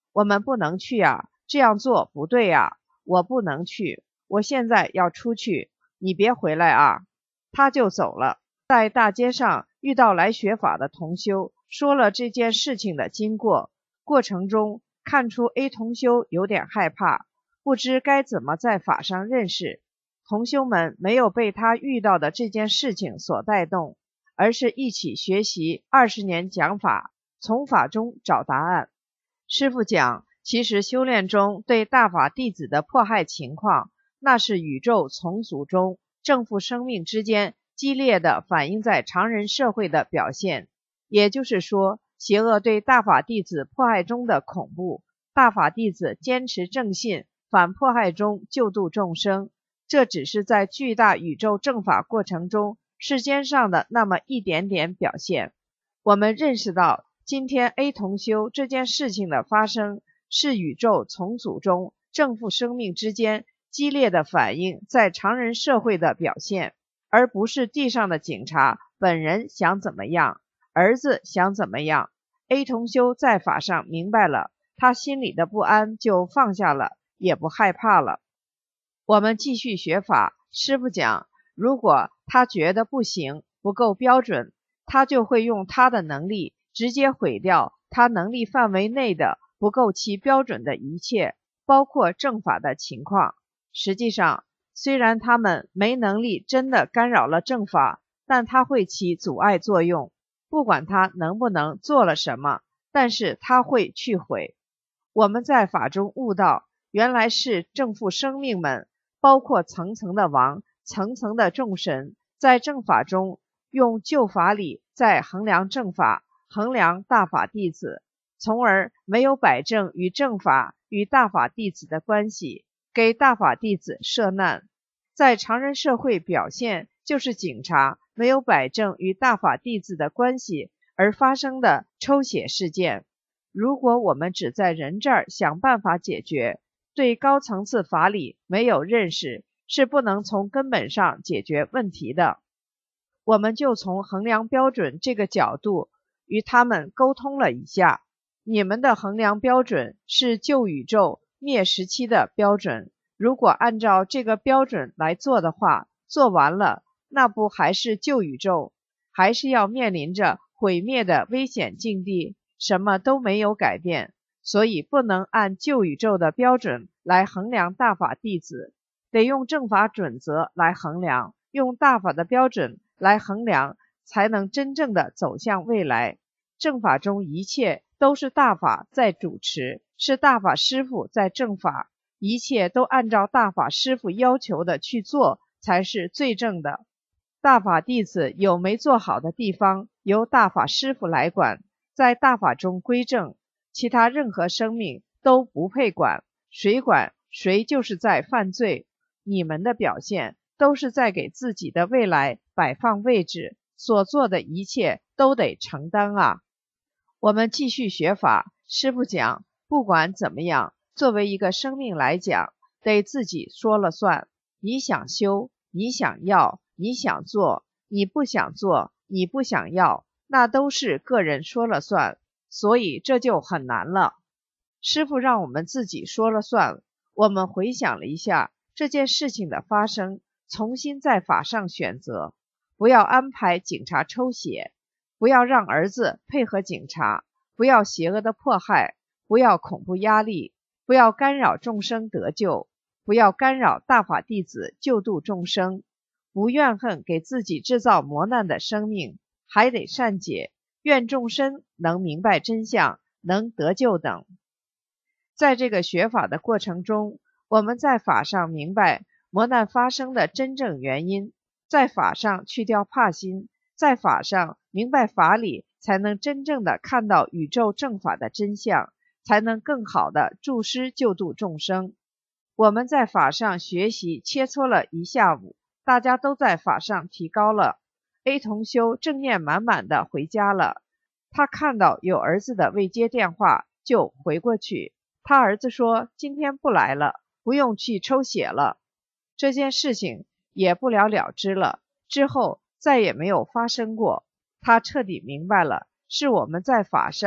我们不能去啊，这样做不对啊，我不能去，我现在要出去，你别回来啊。他就走了。在大街上遇到来学法的同修，说了这件事情的经过，过程中看出 A 同修有点害怕，不知该怎么在法上认识。同修们没有被他遇到的这件事情所带动，而是一起学习20年讲法，从法中找答案。师父讲，其实修炼中对大法弟子的迫害情况，那是宇宙重组中正负生命之间激烈的反映在常人社会的表现。也就是说，邪恶对大法弟子迫害中的恐怖，大法弟子坚持正信，反迫害中救度众生，这只是在巨大宇宙正法过程中世间上的那么一点点表现。我们认识到今天 A 同修这件事情的发生，是宇宙重组中正负生命之间激烈的反应在常人社会的表现，而不是地上的警察本人想怎么样，儿子想怎么样。 A 同修在法上明白了，他心里的不安就放下了，也不害怕了。我们继续学法，师父讲，如果他觉得不行，不够标准，他就会用他的能力直接毁掉他能力范围内的不够其标准的一切，包括正法的情况。实际上，虽然他们没能力真的干扰了正法，但它会起阻碍作用，不管他能不能做了什么，但是他会去毁。我们在法中悟到，原来是正负生命们，包括层层的王，层层的众神，在正法中用旧法理在衡量正法，衡量大法弟子，从而没有摆正与正法与大法弟子的关系，给大法弟子设难。在常人社会表现，就是警察没有摆正与大法弟子的关系而发生的抽血事件。如果我们只在人这儿想办法解决，对高层次法理没有认识，是不能从根本上解决问题的。我们就从衡量标准这个角度与他们沟通了一下，你们的衡量标准是旧宇宙灭时期的标准，如果按照这个标准来做的话，做完了，那不还是旧宇宙，还是要面临着毁灭的危险境地，什么都没有改变。所以不能按旧宇宙的标准来衡量大法弟子，得用正法准则来衡量，用大法的标准来衡量，才能真正的走向未来。正法中一切都是大法在主持，是大法师父在正法，一切都按照大法师父要求的去做，才是最正的。大法弟子有没做好的地方，由大法师父来管，在大法中归正，其他任何生命都不配管，谁管谁就是在犯罪。你们的表现都是在给自己的未来摆放位置，所做的一切都得承担啊。我们继续学法，师父讲，不管怎么样，作为一个生命来讲，得自己说了算。你想修，你想要，你想做，你不想做，你不想要，那都是个人说了算，所以这就很难了。师父让我们自己说了算，我们回想了一下这件事情的发生，重新在法上选择，不要安排警察抽血，不要让儿子配合警察，不要邪恶的迫害，不要恐怖压力，不要干扰众生得救，不要干扰大法弟子救度众生，不怨恨给自己制造磨难的生命，还得善解，愿众生能明白真相，能得救等。在这个学法的过程中，我们在法上明白磨难发生的真正原因，在法上去掉怕心，在法上明白法理，才能真正的看到宇宙正法的真相，才能更好的助师救度众生。我们在法上学习切磋了一下午，大家都在法上提高了。 A 同修正念满满的回家了，他看到有儿子的未接电话就回过去，他儿子说今天不来了，不用去抽血了。这件事情也不了了之了，之后再也没有发生过。他彻底明白了，是我们在法上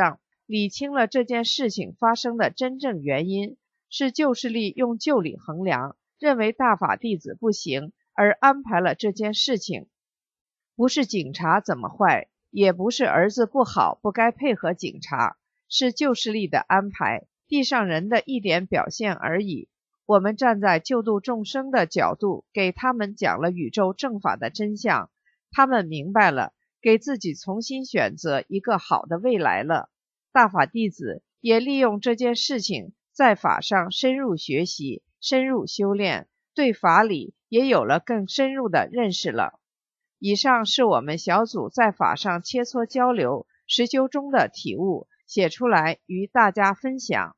理清了这件事情发生的真正原因，是旧势力用旧理衡量，认为大法弟子不行，而安排了这件事情。不是警察怎么坏，也不是儿子不好不该配合警察，是旧势力的安排，地上人的一点表现而已。我们站在救度众生的角度，给他们讲了宇宙正法的真相，他们明白了，给自己重新选择一个好的未来了。大法弟子也利用这件事情，在法上深入学习，深入修炼，对法理也有了更深入的认识了。以上是我们小组在法上切磋交流实修中的体悟，写出来与大家分享。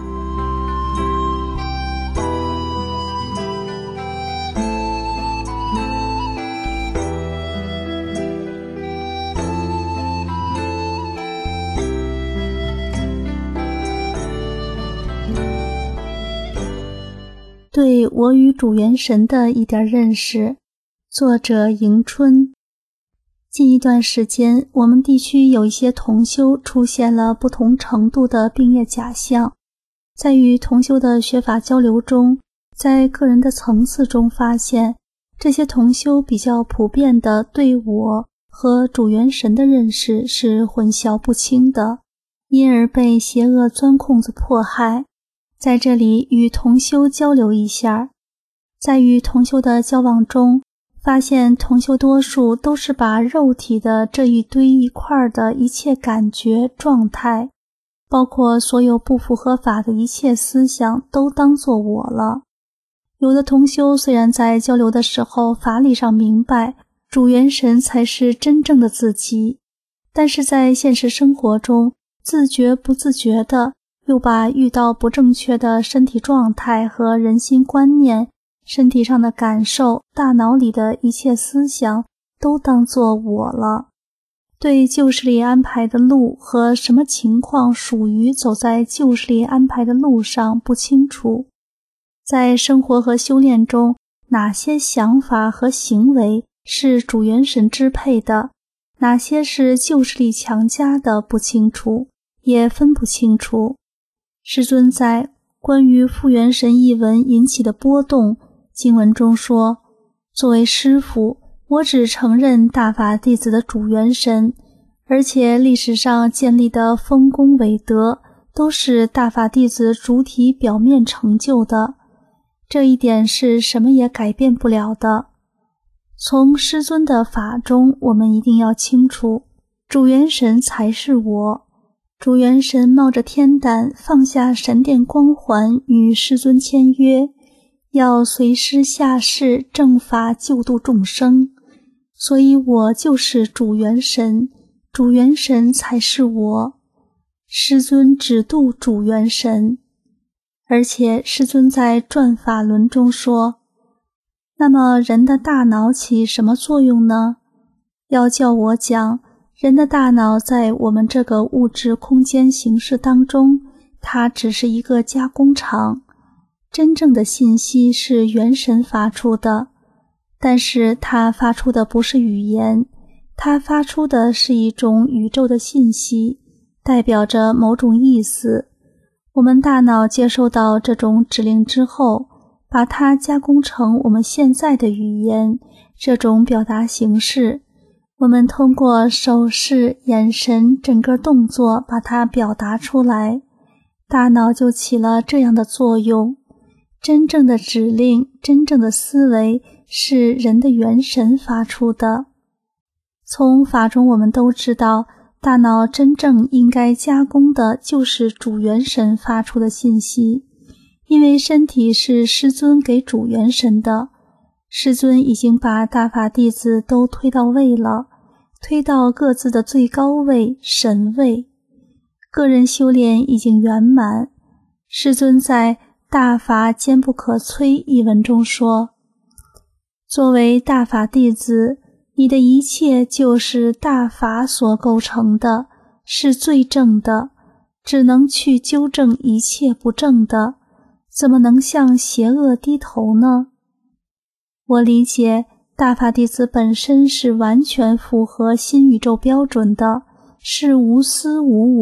对我与主元神的一点认识，作者迎春。近一段时间，我们地区有一些同修出现了不同程度的病业假象，在与同修的学法交流中，在个人的层次中发现，这些同修比较普遍的对我和主元神的认识是混淆不清的，因而被邪恶钻空子迫害。在这里与同修交流一下，在与同修的交往中，发现同修多数都是把肉体的这一堆一块的一切感觉状态，包括所有不符合法的一切思想都当作我了。有的同修虽然在交流的时候法理上明白主元神才是真正的自己，但是在现实生活中自觉不自觉的又把遇到不正确的身体状态和人心观念、身体上的感受、大脑里的一切思想都当作我了。对旧势力安排的路和什么情况属于走在旧势力安排的路上不清楚。在生活和修炼中，哪些想法和行为是主元神支配的，哪些是旧势力强加的不清楚，也分不清楚。师尊在关于复元神一文引起的波动经文中说，作为师父，我只承认大法弟子的主元神，而且历史上建立的丰功伟德都是大法弟子主体表面成就的，这一点是什么也改变不了的。从师尊的法中，我们一定要清楚，主元神才是我。主元神冒着天胆放下神殿光环与师尊签约，要随师下世正法救度众生，所以我就是主元神，主元神才是我。师尊只度主元神，而且师尊在转法轮中说，那么人的大脑起什么作用呢？要叫我讲，人的大脑在我们这个物质空间形式当中，它只是一个加工厂，真正的信息是元神发出的，但是它发出的不是语言，它发出的是一种宇宙的信息，代表着某种意思。我们大脑接收到这种指令之后，把它加工成我们现在的语言，这种表达形式，我们通过手势、眼神、整个动作把它表达出来，大脑就起了这样的作用。真正的指令、真正的思维是人的元神发出的。从法中我们都知道，大脑真正应该加工的就是主元神发出的信息，因为身体是师尊给主元神的，师尊已经把大法弟子都推到位了，推到各自的最高位神位，个人修炼已经圆满。师尊在大法坚不可摧一文中说，作为大法弟子，你的一切就是大法所构成的，是最正的，只能去纠正一切不正的，怎么能向邪恶低头呢？我理解大法弟子本身是完全符合新宇宙标准的，是无私无我，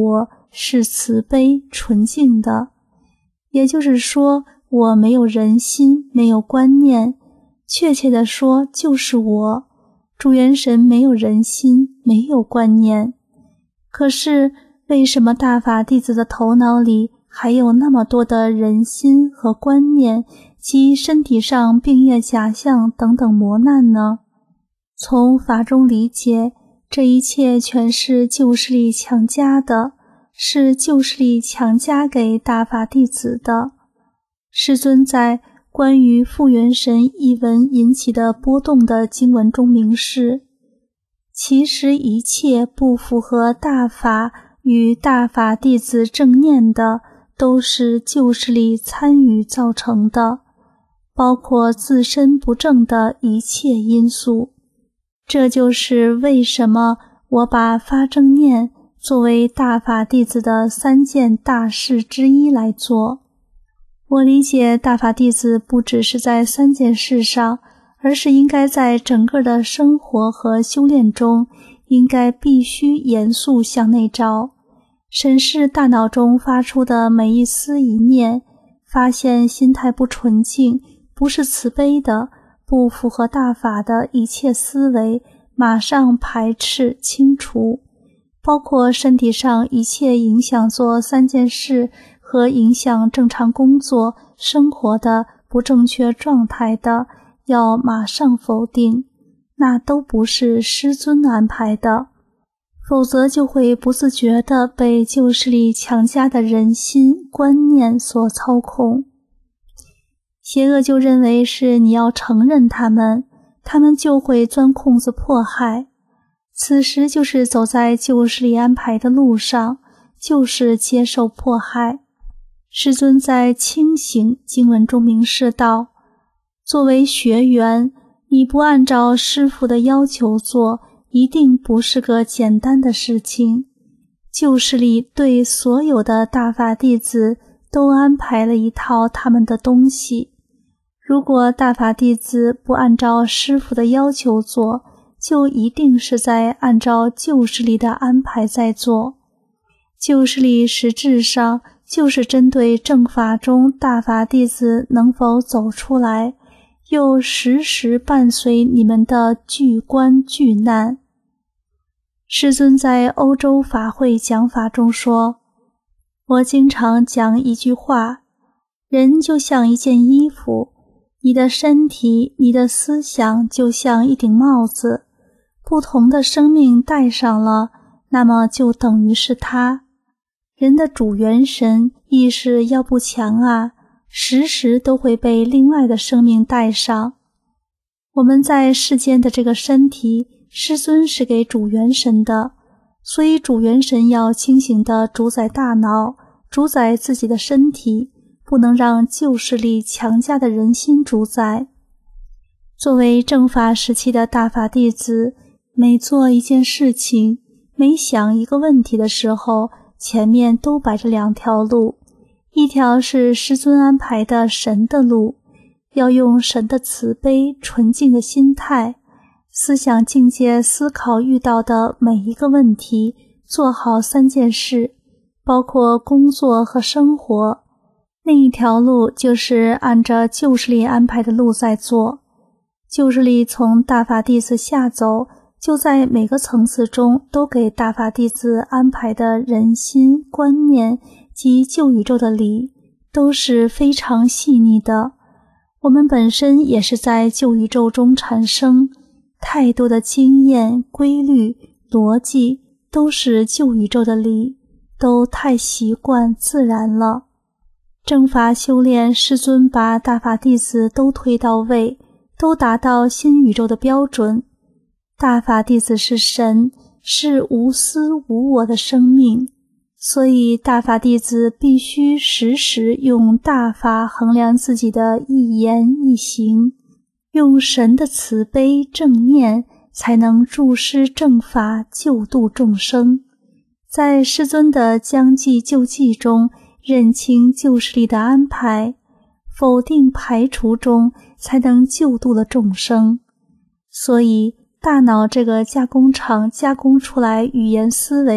是慈悲纯净的。也就是说，我没有人心，没有观念，确切地说就是我。主元神没有人心，没有观念。可是为什么大法弟子的头脑里还有那么多的人心和观念及身体上病业假象等等磨难呢？从法中理解，这一切全是旧势力强加的，是旧势力强加给大法弟子的。师尊在关于复元神一文引起的波动的经文中明示，其实一切不符合大法与大法弟子正念的，都是旧势力参与造成的，包括自身不正的一切因素。这就是为什么我把发正念作为大法弟子的3件大事之一来做。我理解大法弟子不只是在3件事上，而是应该在整个的生活和修炼中，应该必须严肃向内照，审视大脑中发出的每一丝一念，发现心态不纯净，不是慈悲的，不符合大法的一切思维，马上排斥清除，包括身体上一切影响做3件事和影响正常工作生活的不正确状态的，要马上否定，那都不是师尊安排的，否则就会不自觉地被旧势力强加的人心观念所操控。邪恶就认为是你要承认他们就会钻空子迫害，此时就是走在旧势力安排的路上，就是接受迫害。师尊在清醒经文中明示道，作为学员，你不按照师父的要求做，一定不是个简单的事情。旧势力对所有的大法弟子都安排了一套他们的东西，如果大法弟子不按照师父的要求做，就一定是在按照旧势力的安排在做。旧势力实质上就是针对正法中大法弟子能否走出来，又时时伴随你们的巨关巨难。师尊在欧洲法会讲法中说，我经常讲一句话，人就像一件衣服，你的身体，你的思想就像一顶帽子，不同的生命戴上了，那么就等于是他。人的主元神意识要不强啊，时时都会被另外的生命带上。我们在世间的这个身体，师尊是给主元神的，所以主元神要清醒地主宰大脑，主宰自己的身体，不能让旧势力强加的人心主宰。作为正法时期的大法弟子，每做一件事情，每想一个问题的时候，前面都摆着2条路，一条是师尊安排的神的路，要用神的慈悲纯净的心态，思想境界思考遇到的每一个问题，做好3件事，包括工作和生活。另一条路就是按照旧势力安排的路在做，旧势力从大法弟子下走，就在每个层次中都给大法弟子安排的人心观念及旧宇宙的理都是非常细腻的。我们本身也是在旧宇宙中产生，太多的经验、规律、逻辑都是旧宇宙的理，都太习惯自然了。正法修炼，师尊把大法弟子都推到位，都达到新宇宙的标准。大法弟子是神，是无私无我的生命，所以大法弟子必须时时用大法衡量自己的一言一行，用神的慈悲正念，才能助师正法，救度众生。在师尊的将计就计中，认清旧势力的安排，否定排除中，才能救度了众生。所以大脑这个加工厂加工出来语言思维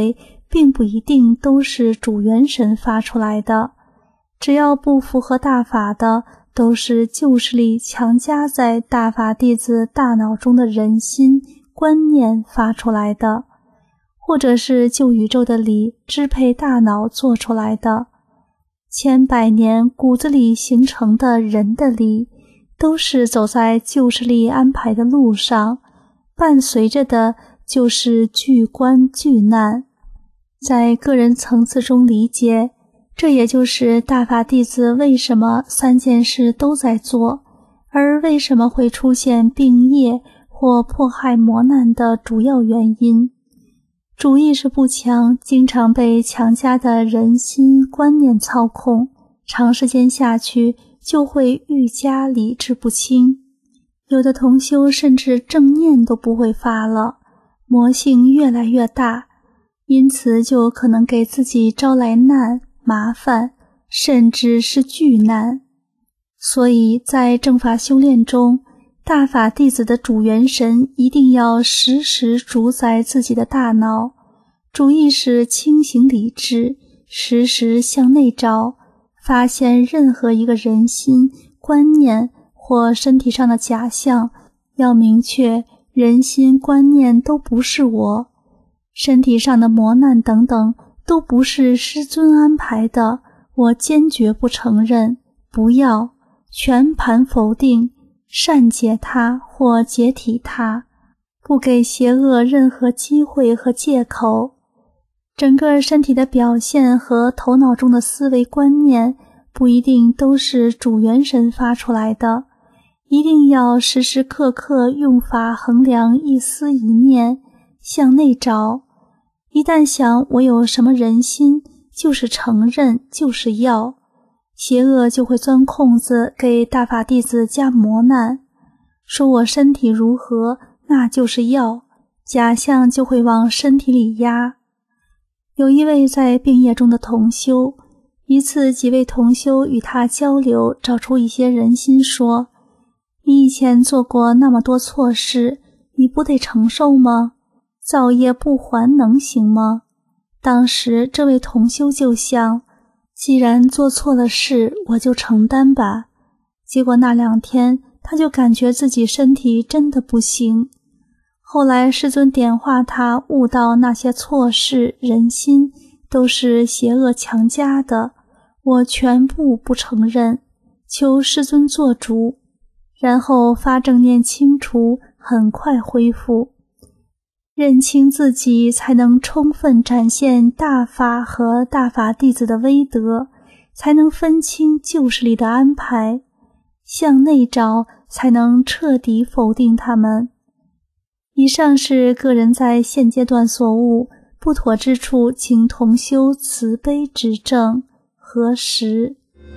并不一定都是主元神发出来的，只要不符合大法的，都是旧势力强加在大法弟子大脑中的人心观念发出来的，或者是旧宇宙的理支配大脑做出来的。千百年骨子里形成的人的理，都是走在旧势力安排的路上，伴随着的就是巨观巨难。在个人层次中理解，这也就是大法弟子为什么3件事都在做，而为什么会出现病业或迫害磨难的主要原因。主意识不强，经常被强加的人心观念操控，长时间下去就会愈加理智不清。有的同修甚至正念都不会发了，魔性越来越大，因此就可能给自己招来难、麻烦，甚至是巨难。所以在正法修炼中，大法弟子的主元神一定要时时主宰自己的大脑，主意识清醒理智，时时向内找，发现任何一个人心、观念或身体上的假象，要明确人心观念都不是我，身体上的磨难等等都不是师尊安排的，我坚决不承认，不要，全盘否定，善解它或解体它，不给邪恶任何机会和借口。整个身体的表现和头脑中的思维观念不一定都是主元神发出来的，一定要时时刻刻用法衡量一思一念，向内找。一旦想我有什么人心，就是承认，就是要，邪恶就会钻空子给大法弟子加磨难，说我身体如何，那就是要，假象就会往身体里压。有一位在病业中的同修，一次几位同修与他交流，找出一些人心，说，你以前做过那么多错事，你不得承受吗？造业不还能行吗？当时这位同修就想，既然做错了事，我就承担吧。结果那2天他就感觉自己身体真的不行。后来师尊点化他悟到那些错事人心都是邪恶强加的，我全部不承认，求师尊做主。然后发正念清除，很快恢复。认清自己，才能充分展现大法和大法弟子的威德，才能分清旧势力的安排，向内找，才能彻底否定他们。以上是个人在现阶段所悟，不妥之处请同修慈悲指正，核实。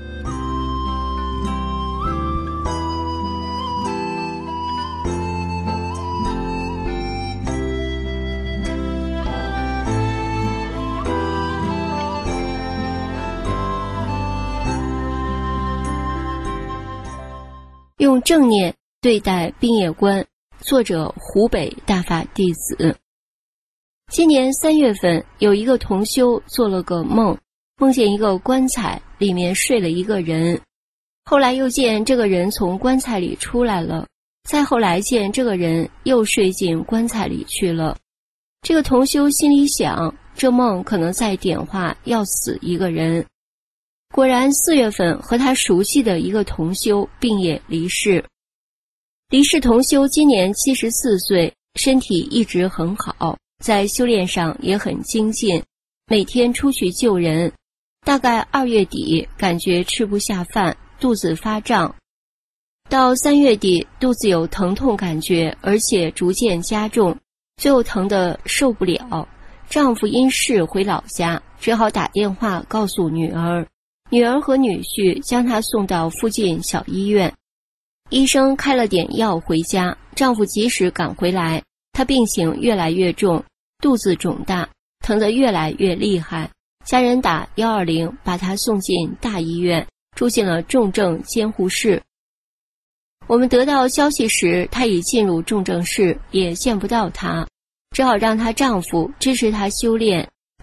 用正念对待病业观，作者湖北大法弟子。今年3月份，有一个同修做了个梦，梦见一个棺材，里面睡了一个人，后来又见这个人从棺材里出来了，再后来见这个人又睡进棺材里去了。这个同修心里想，这梦可能在点化要死一个人。果然4月份和他熟悉的一个同修病也离世。离世同修今年74岁，身体一直很好，在修炼上也很精进，每天出去救人。大概2月底感觉吃不下饭，肚子发胀，到3月底肚子有疼痛感觉，而且逐渐加重，最后疼得受不了。丈夫因事回老家，只好打电话告诉女儿，女儿和女婿将她送到附近小医院，医生开了点药回家，丈夫及时赶回来，他病情越来越重，肚子肿大，疼得越来越厉害，家人打120把他送进大医院，住进了重症监护室。我们得到消息时，她已进入重症室，也见不到她，只好让她丈夫支持她修炼，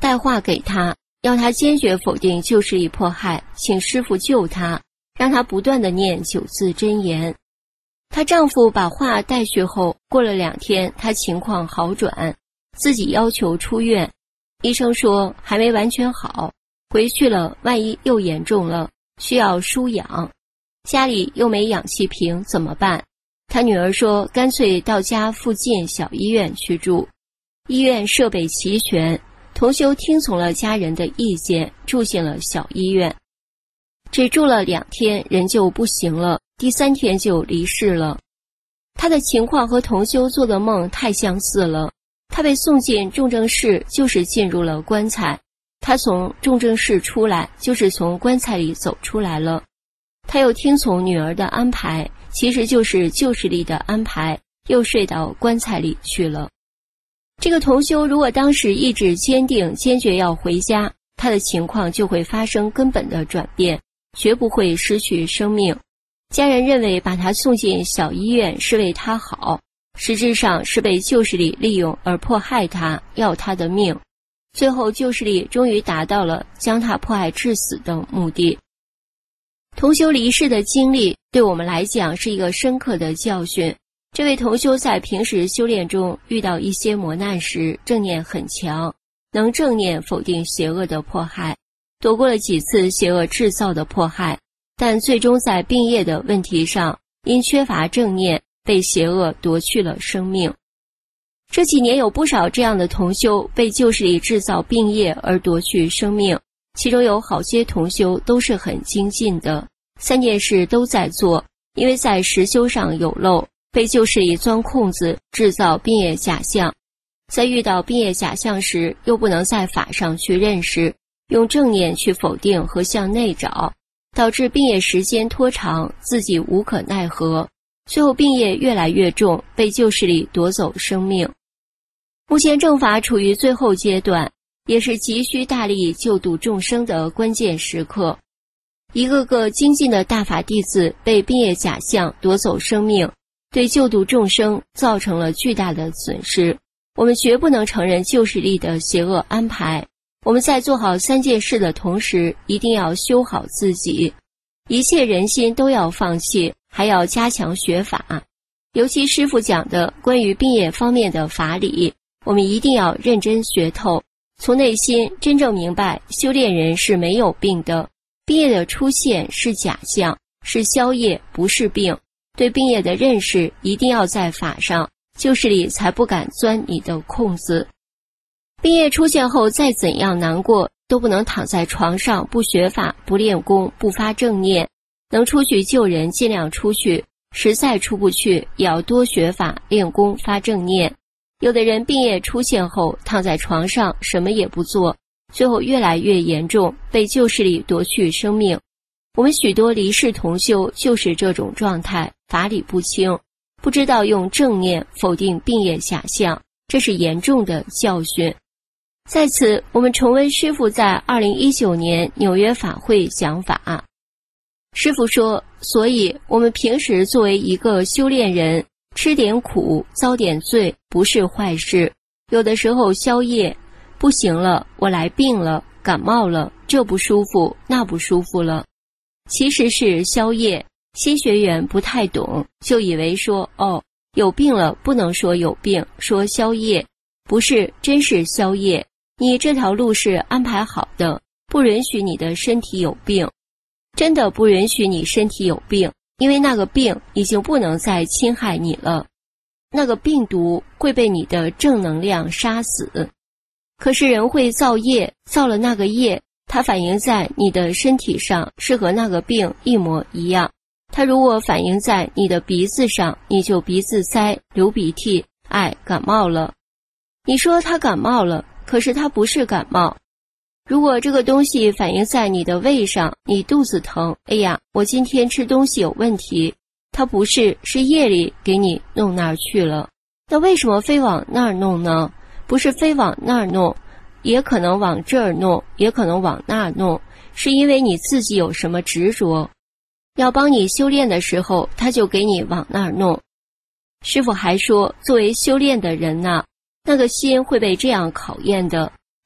带话给他，要他坚决否定旧势力迫害，请师父救他，让他不断地念9字真言。她丈夫把话带去后，过了2天，她情况好转，自己要求出院。医生说还没完全好，回去了万一又严重了，需要输氧，家里又没氧气瓶怎么办？她女儿说干脆到家附近小医院去住，医院设备齐全。同修听从了家人的意见，住进了小医院。只住了2天，人就不行了，第3天就离世了。他的情况和同修做的梦太相似了。他被送进重症室，就是进入了棺材；他从重症室出来，就是从棺材里走出来了。他又听从女儿的安排，其实就是旧势力的安排，又睡到棺材里去了。这个同修如果当时意志坚定，坚决要回家，他的情况就会发生根本的转变，绝不会失去生命。家人认为把他送进小医院是为他好，实质上是被旧势力利用而迫害他，要他的命。最后旧势力终于达到了将他迫害致死的目的。同修离世的经历对我们来讲是一个深刻的教训。这位同修在平时修炼中遇到一些磨难时，正念很强，能正念否定邪恶的迫害，躲过了几次邪恶制造的迫害，但最终在病业的问题上，因缺乏正念，被邪恶夺去了生命。这几年有不少这样的同修被旧势力制造病业而夺去生命，其中有好些同修都是很精进的，3件事都在做，因为在实修上有漏，被旧势力钻空子，制造病业假象。在遇到病业假象时，又不能在法上去认识，用正念去否定和向内找，导致病业时间拖长，自己无可奈何，最后病业越来越重，被旧势力夺走生命。目前正法处于最后阶段，也是急需大力救度众生的关键时刻。一个个精进的大法弟子被病业假象夺走生命，对救度众生造成了巨大的损失。我们绝不能承认旧势力的邪恶安排。我们在做好3件事的同时，一定要修好自己，一切人心都要放弃，还要加强学法。尤其师父讲的关于病业方面的法理，我们一定要认真学透，从内心真正明白修炼人是没有病的，病业的出现是假象，是消业，不是病。对病业的认识一定要在法上，旧势力才不敢钻你的空子。病业出现后再怎样难过，都不能躺在床上不学法，不练功，不发正念。能出去救人尽量出去，实在出不去也要多学法，练功，发正念。有的人病业出现后躺在床上什么也不做，最后越来越严重，被旧势力夺去生命。我们许多离世同修就是这种状态，法理不清，不知道用正念否定病业假象，这是严重的教训。在此我们重温师父在2019年纽约法会讲法。师父说，所以我们平时作为一个修炼人，吃点苦，遭点罪，不是坏事。有的时候消业，不行了，我来病了，感冒了，这不舒服，那不舒服了，其实是消业。新学员不太懂，就以为说有病了不能说有病，说消业，不是，真是消业。你这条路是安排好的，不允许你的身体有病，真的不允许你身体有病，因为那个病已经不能再侵害你了，那个病毒会被你的正能量杀死。可是人会造业，造了那个业，它反映在你的身体上是和那个病一模一样。它如果反映在你的鼻子上，你就鼻子塞，流鼻涕，感冒了。你说他感冒了，可是他不是感冒。如果这个东西反映在你的胃上，你肚子疼，我今天吃东西有问题，它不是，是业力给你弄那儿去了。那为什么非往那儿弄呢？不是非往那儿弄，也可能往这儿弄，也可能往那儿弄，是因为你自己有什么执着。要帮你修炼的时候，他就给你往那儿弄。师父还说，作为修炼的人那个心会被这样考验的，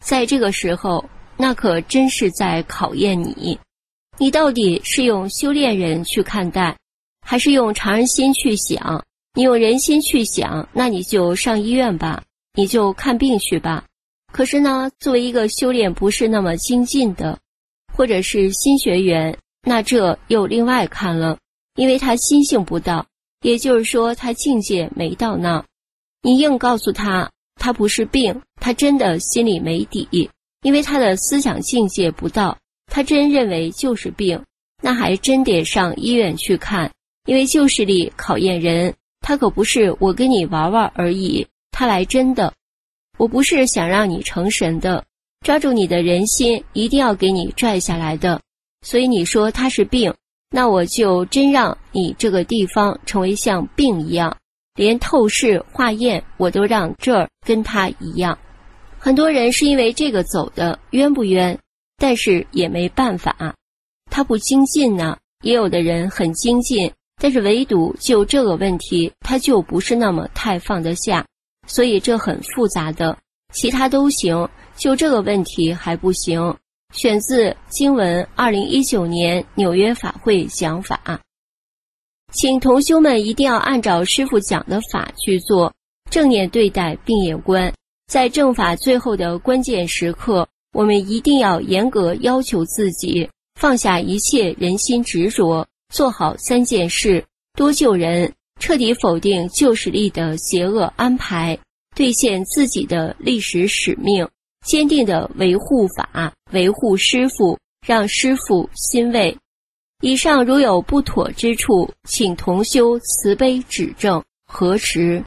在这个时候，那可真是在考验你。你到底是用修炼人去看待，还是用常人心去想？你用人心去想，那你就上医院吧，你就看病去吧。可是呢，作为一个修炼不是那么精进的，或者是新学员，那这又另外看了，因为他心性不到，也就是说他境界没到那。你硬告诉他，他不是病，他真的心里没底，因为他的思想境界不到，他真认为就是病，那还真得上医院去看，因为旧势力考验人，他可不是我跟你玩玩而已，他来真的。我不是想让你成神的，抓住你的人心，一定要给你拽下来的。所以你说他是病，那我就真让你这个地方成为像病一样，连透视化验我都让这儿跟他一样。很多人是因为这个走的，冤不冤？但是也没办法，他不精进呢。也有的人很精进，但是唯独就这个问题，他就不是那么太放得下，所以这很复杂的，其他都行，就这个问题还不行。选自经文2019年纽约法会讲法。请同修们一定要按照师父讲的法去做，正念对待病业观。在正法最后的关键时刻，我们一定要严格要求自己，放下一切人心执着，做好3件事：多救人，彻底否定旧势力的邪恶安排，兑现自己的历史使命，坚定地维护法，维护师父，让师父欣慰。以上如有不妥之处，请同修慈悲指正，核实。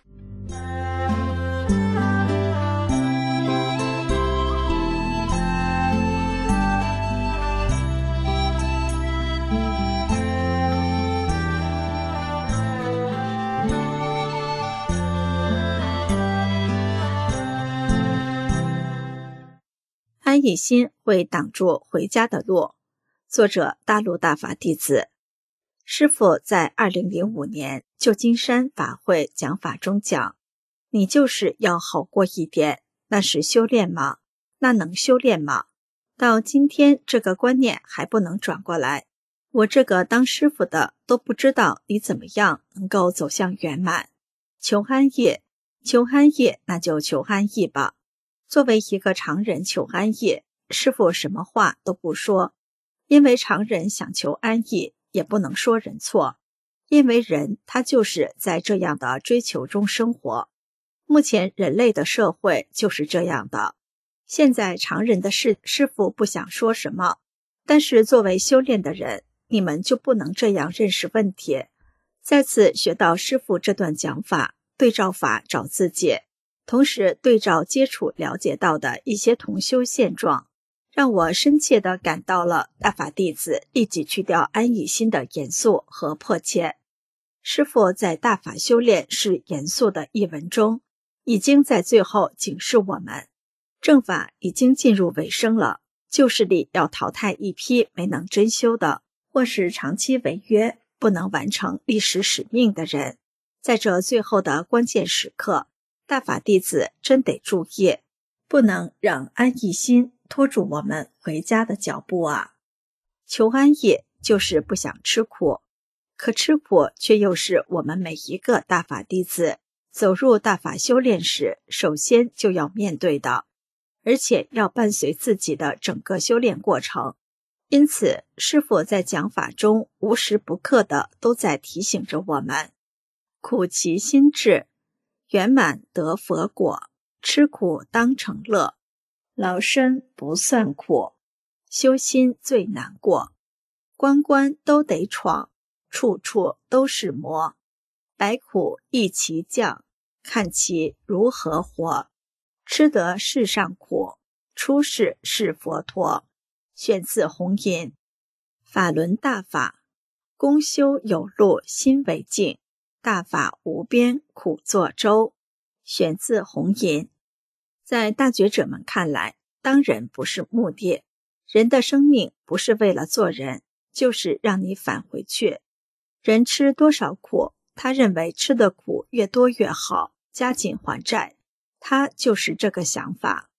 安逸心会挡住回家的路。作者大陆大法弟子。师父在2005年旧金山法会讲法中讲，你就是要好过一点，那是修炼吗？那能修炼吗？到今天这个观念还不能转过来，我这个当师父的都不知道你怎么样能够走向圆满。求安逸，求安逸，那就求安逸吧。作为一个常人求安逸，师父什么话都不说，因为常人想求安逸，也不能说人错，因为人他就是在这样的追求中生活。目前人类的社会就是这样的。现在常人的事，师父不想说什么，但是作为修炼的人，你们就不能这样认识问题。再次学到师父这段讲法，对照法找自己，同时对照接触了解到的一些同修现状，让我深切地感到了大法弟子立即去掉安逸心的严肃和迫切。师父在大法修炼是严肃的一文中，已经在最后警示我们，正法已经进入尾声了，旧势力要淘汰一批没能真修的，或是长期违约不能完成历史使命的人。在这最后的关键时刻，大法弟子真得注意，不能让安逸心拖住我们回家的脚步啊！求安逸就是不想吃苦，可吃苦却又是我们每一个大法弟子走入大法修炼时首先就要面对的，而且要伴随自己的整个修炼过程。因此，师父在讲法中无时不刻的都在提醒着我们：苦其心志，圆满得佛果，吃苦当成乐，劳身不算苦，修心最难过，关关都得闯，处处都是磨，百苦一齐降，看其如何活，吃得世上苦，出世是佛陀。选自红银。法轮大法，公修有路心为镜，大法无边苦作舟。选自红银。在大觉者们看来，当人不是目的，人的生命不是为了做人，就是让你返回去。人吃多少苦，他认为吃的苦越多越好，加紧还债，他就是这个想法。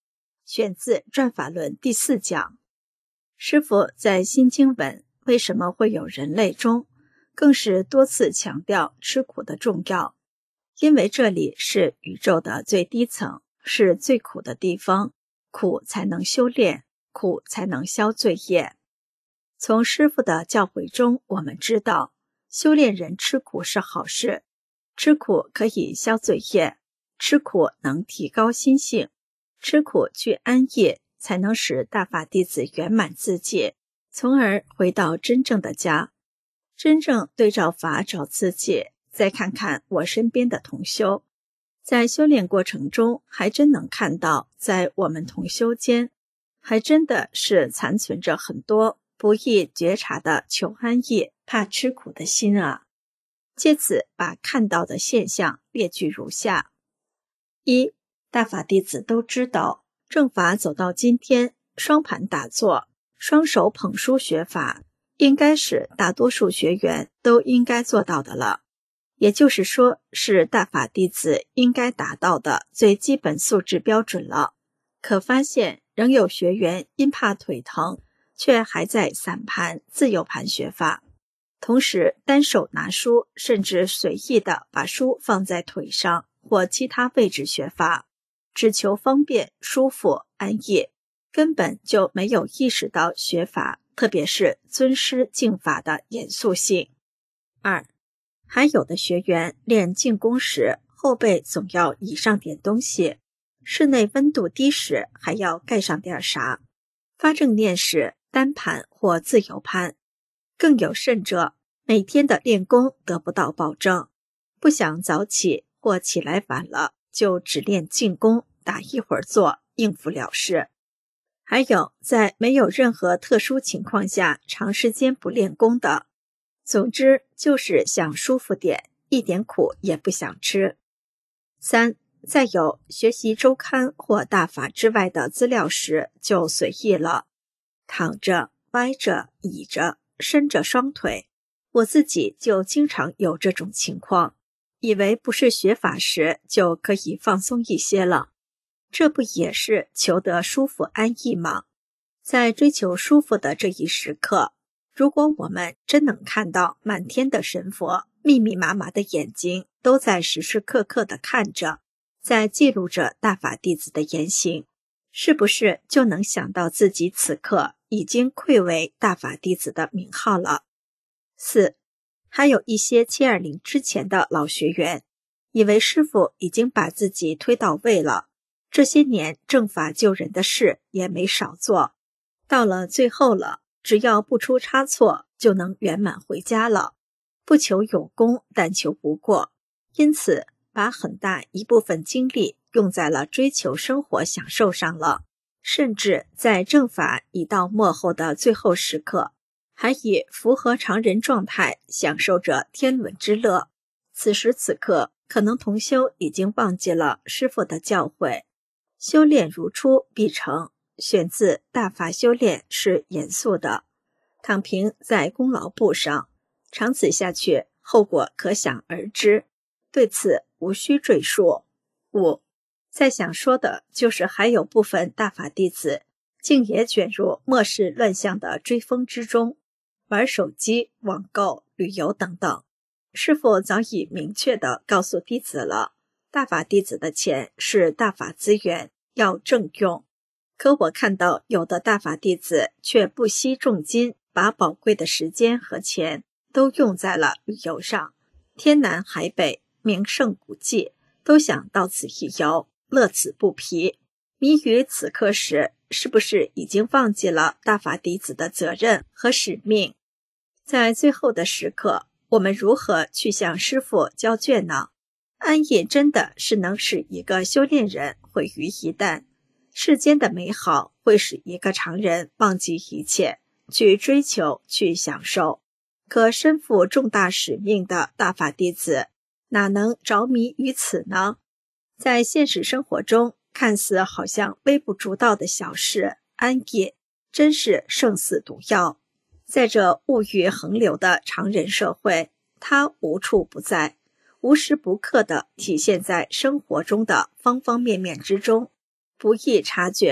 选自《转法轮》第4讲。师父在新经文为什么会有人类中，更是多次强调吃苦的重要，因为这里是宇宙的最低层，是最苦的地方，苦才能修炼，苦才能消罪业。从师父的教诲中，我们知道修炼人吃苦是好事，吃苦可以消罪业，吃苦能提高心性，吃苦去安逸，才能使大法弟子圆满自己，从而回到真正的家。真正对照法找自己，再看看我身边的同修，在修炼过程中还真能看到，在我们同修间还真的是残存着很多不易觉察的求安逸、怕吃苦的心啊。借此把看到的现象列举如下：一、大法弟子都知道，正法走到今天，双盘打坐，双手捧书学法，应该是大多数学员都应该做到的了，也就是说是大法弟子应该达到的最基本素质标准了。可发现仍有学员因怕腿疼，却还在散盘、自由盘学法，同时单手拿书，甚至随意地把书放在腿上或其他位置学法，只求方便、舒服、安逸，根本就没有意识到学法，特别是尊师敬法的严肃性。二、还有的学员练静功时，后背总要倚上点东西，室内温度低时还要盖上点啥，发正念时单盘或自由盘，更有甚者，每天的练功得不到保证，不想早起或起来晚了，就只练静功，打一会儿坐，应付了事。还有在没有任何特殊情况下长时间不练功的，总之就是想舒服点，一点苦也不想吃。三、再有学习周刊或大法之外的资料时就随意了，躺着、歪着、倚着、伸着双腿，我自己就经常有这种情况，以为不是学法时就可以放松一些了，这不也是求得舒服安逸吗？在追求舒服的这一时刻，如果我们真能看到满天的神佛，密密麻麻的眼睛都在时时刻刻地看着，在记录着大法弟子的言行，是不是就能想到自己此刻已经愧为大法弟子的名号了？四、还有一些720之前的老学员，以为师父已经把自己推到位了，这些年正法救人的事也没少做，到了最后了，只要不出差错，就能圆满回家了，不求有功，但求不过，因此把很大一部分精力用在了追求生活享受上了，甚至在正法已到末后的最后时刻，还以符合常人状态享受着天伦之乐。此时此刻，可能同修已经忘记了师父的教诲，修炼如初必成，选自大法修炼是严肃的，躺平在功劳簿上，长此下去，后果可想而知，对此无需赘述。五、再想说的就是还有部分大法弟子竟也卷入末世乱象的追风之中，玩手机、网购、旅游等等。师父早已明确地告诉弟子了，大法弟子的钱是大法资源，要正用。可我看到有的大法弟子却不惜重金，把宝贵的时间和钱都用在了旅游上，天南海北、名胜古迹都想到此一游，乐此不疲。迷于此刻时，是不是已经忘记了大法弟子的责任和使命？在最后的时刻，我们如何去向师父交卷呢？安逸真的是能使一个修炼人毁于一旦，世间的美好会使一个常人忘记一切，去追求，去享受。可身负重大使命的大法弟子，哪能着迷于此呢？在现实生活中，看似好像微不足道的小事，安逸真是生死毒药。在这物欲横流的常人社会，它无处不在，无时不刻地体现在生活中的方方面面之中，不易察觉，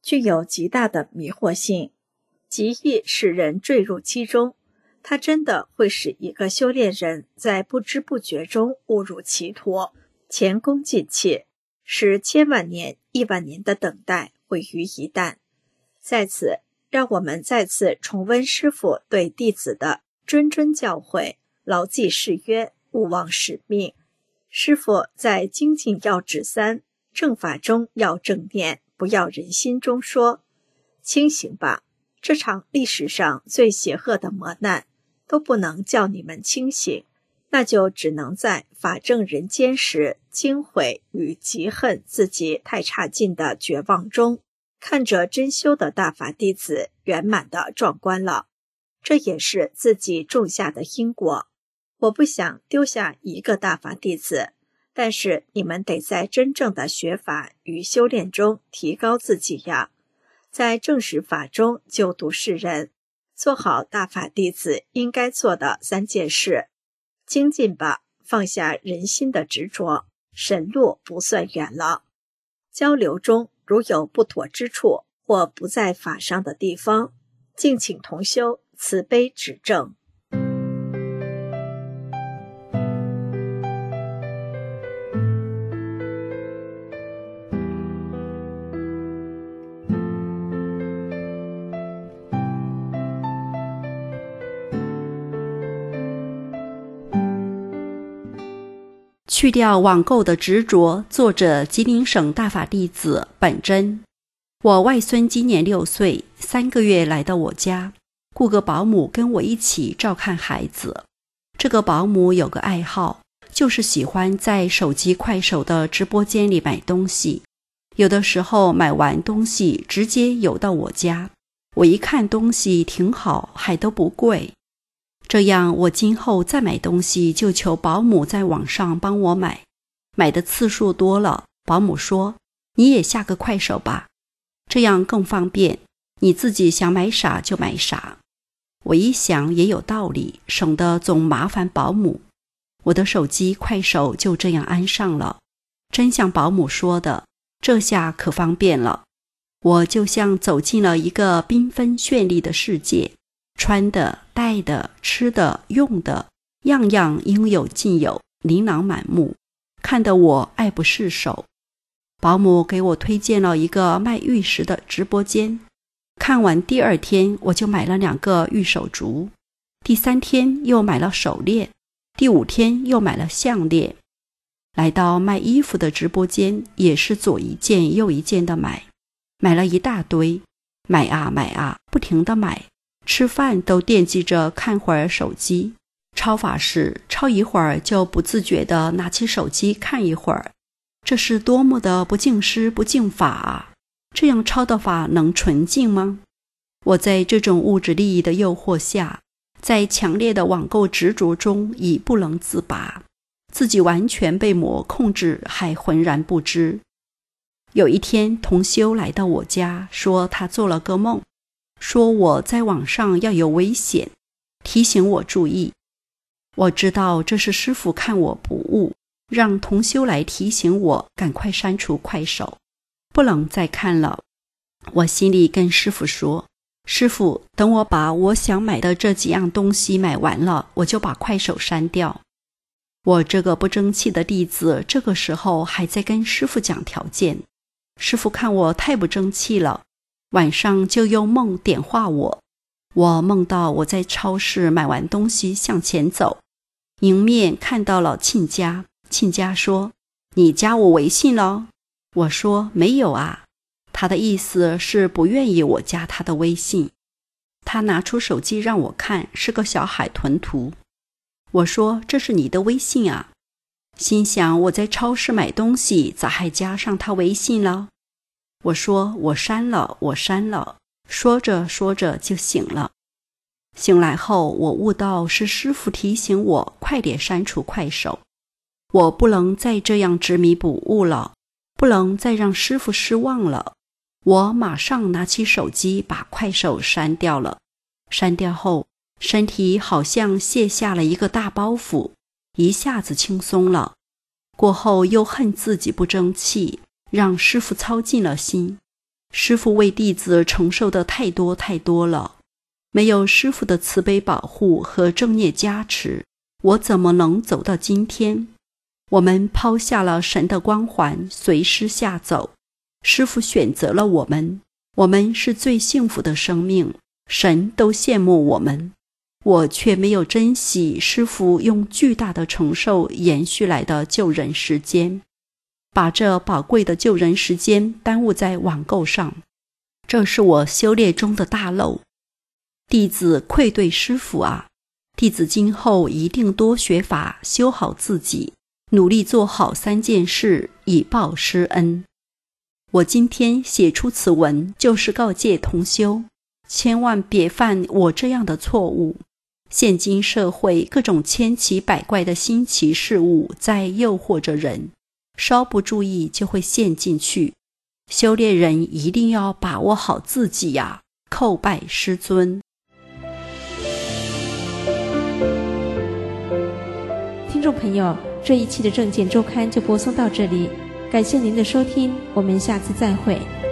具有极大的迷惑性，极易使人坠入其中。它真的会使一个修炼人在不知不觉中误入歧途，前功尽弃，使千万年、亿万年的等待毁于一旦。在此，让我们再次重温师父对弟子的谆谆教诲，牢记誓约，勿忘使命。师父在精进要旨3正法中要正念，不要人心中说，清醒吧，这场历史上最邪恶的磨难都不能叫你们清醒，那就只能在法正人间时惊悔与嫉恨自己太差劲的绝望中，看着真修的大法弟子圆满的壮观了。这也是自己种下的因果。我不想丢下一个大法弟子，但是你们得在真正的学法与修炼中提高自己呀，在正实法中就读世人，做好大法弟子应该做的3件事。精进吧，放下人心的执着，神路不算远了。交流中如有不妥之处或不在法上的地方，敬请同修慈悲指正。 去掉网购的执着，作者吉林省大法弟子本真。我外孙今年6岁，3个月来到我家，雇个保姆跟我一起照看孩子。这个保姆有个爱好，就是喜欢在手机快手的直播间里买东西，有的时候买完东西直接邮到我家，我一看东西挺好，还都不贵。这样我今后再买东西就求保姆在网上帮我买，买的次数多了，保姆说你也下个快手吧，这样更方便，你自己想买啥就买啥。我一想也有道理，省得总麻烦保姆。我的手机快手就这样安上了，真像保姆说的，这下可方便了。我就像走进了一个缤纷绚丽的世界，穿的、戴的、吃的、用的，样样应有尽有，琳琅满目，看得我爱不释手。保姆给我推荐了一个卖玉石的直播间，看完第2天我就买了2个玉手镯，第3天又买了手链，第5天又买了项链。来到卖衣服的直播间，也是左一件右一件的买，买了一大堆，买啊买啊，不停地买。吃饭都惦记着看会儿手机，抄法时抄一会儿就不自觉地拿起手机看一会儿，这是多么的不敬师不敬法啊！这样抄的法能纯净吗？我在这种物质利益的诱惑下，在强烈的网购执着中已不能自拔，自己完全被魔控制，还浑然不知。有一天同修来到我家，说他做了个梦，说我在网上要有危险，提醒我注意。我知道这是师父看我不悟，让同修来提醒我赶快删除快手，不能再看了。我心里跟师父说，师父，等我把我想买的这几样东西买完了，我就把快手删掉。我这个不争气的弟子这个时候还在跟师父讲条件，师父看我太不争气了，晚上就用梦点化我。我梦到我在超市买完东西向前走，迎面看到了亲家，亲家说，你加我微信了？我说没有啊，他的意思是不愿意我加他的微信。他拿出手机让我看，是个小海豚图。我说这是你的微信啊，心想我在超市买东西咋还加上他微信了？我说我删了，说着说着就醒了。醒来后我悟到是师父提醒我快点删除快手，我不能再这样执迷不悟了，不能再让师父失望了。我马上拿起手机把快手删掉了。删掉后身体好像卸下了一个大包袱，一下子轻松了。过后又恨自己不争气，让师父操尽了心。 师父为弟子承受的太多太多了，没有师父的慈悲保护和正业加持，我怎么能走到今天？我们抛下了神的光环，随师下走。师父选择了我们，我们是最幸福的生命，神都羡慕我们。我却没有珍惜师父用巨大的承受延续来的救人时间，把这宝贵的救人时间耽误在网购上，这是我修炼中的大漏。弟子愧对师父啊！弟子今后一定多学法，修好自己，努力做好3件事，以报师恩。我今天写出此文，就是告诫同修，千万别犯我这样的错误。现今社会各种千奇百怪的新奇事物在诱惑着人，稍不注意就会陷进去。修炼人一定要把握好自己呀，叩拜师尊。 听众朋友，这一期的证件周刊就播送到这里，感谢您的收听，我们下次再会。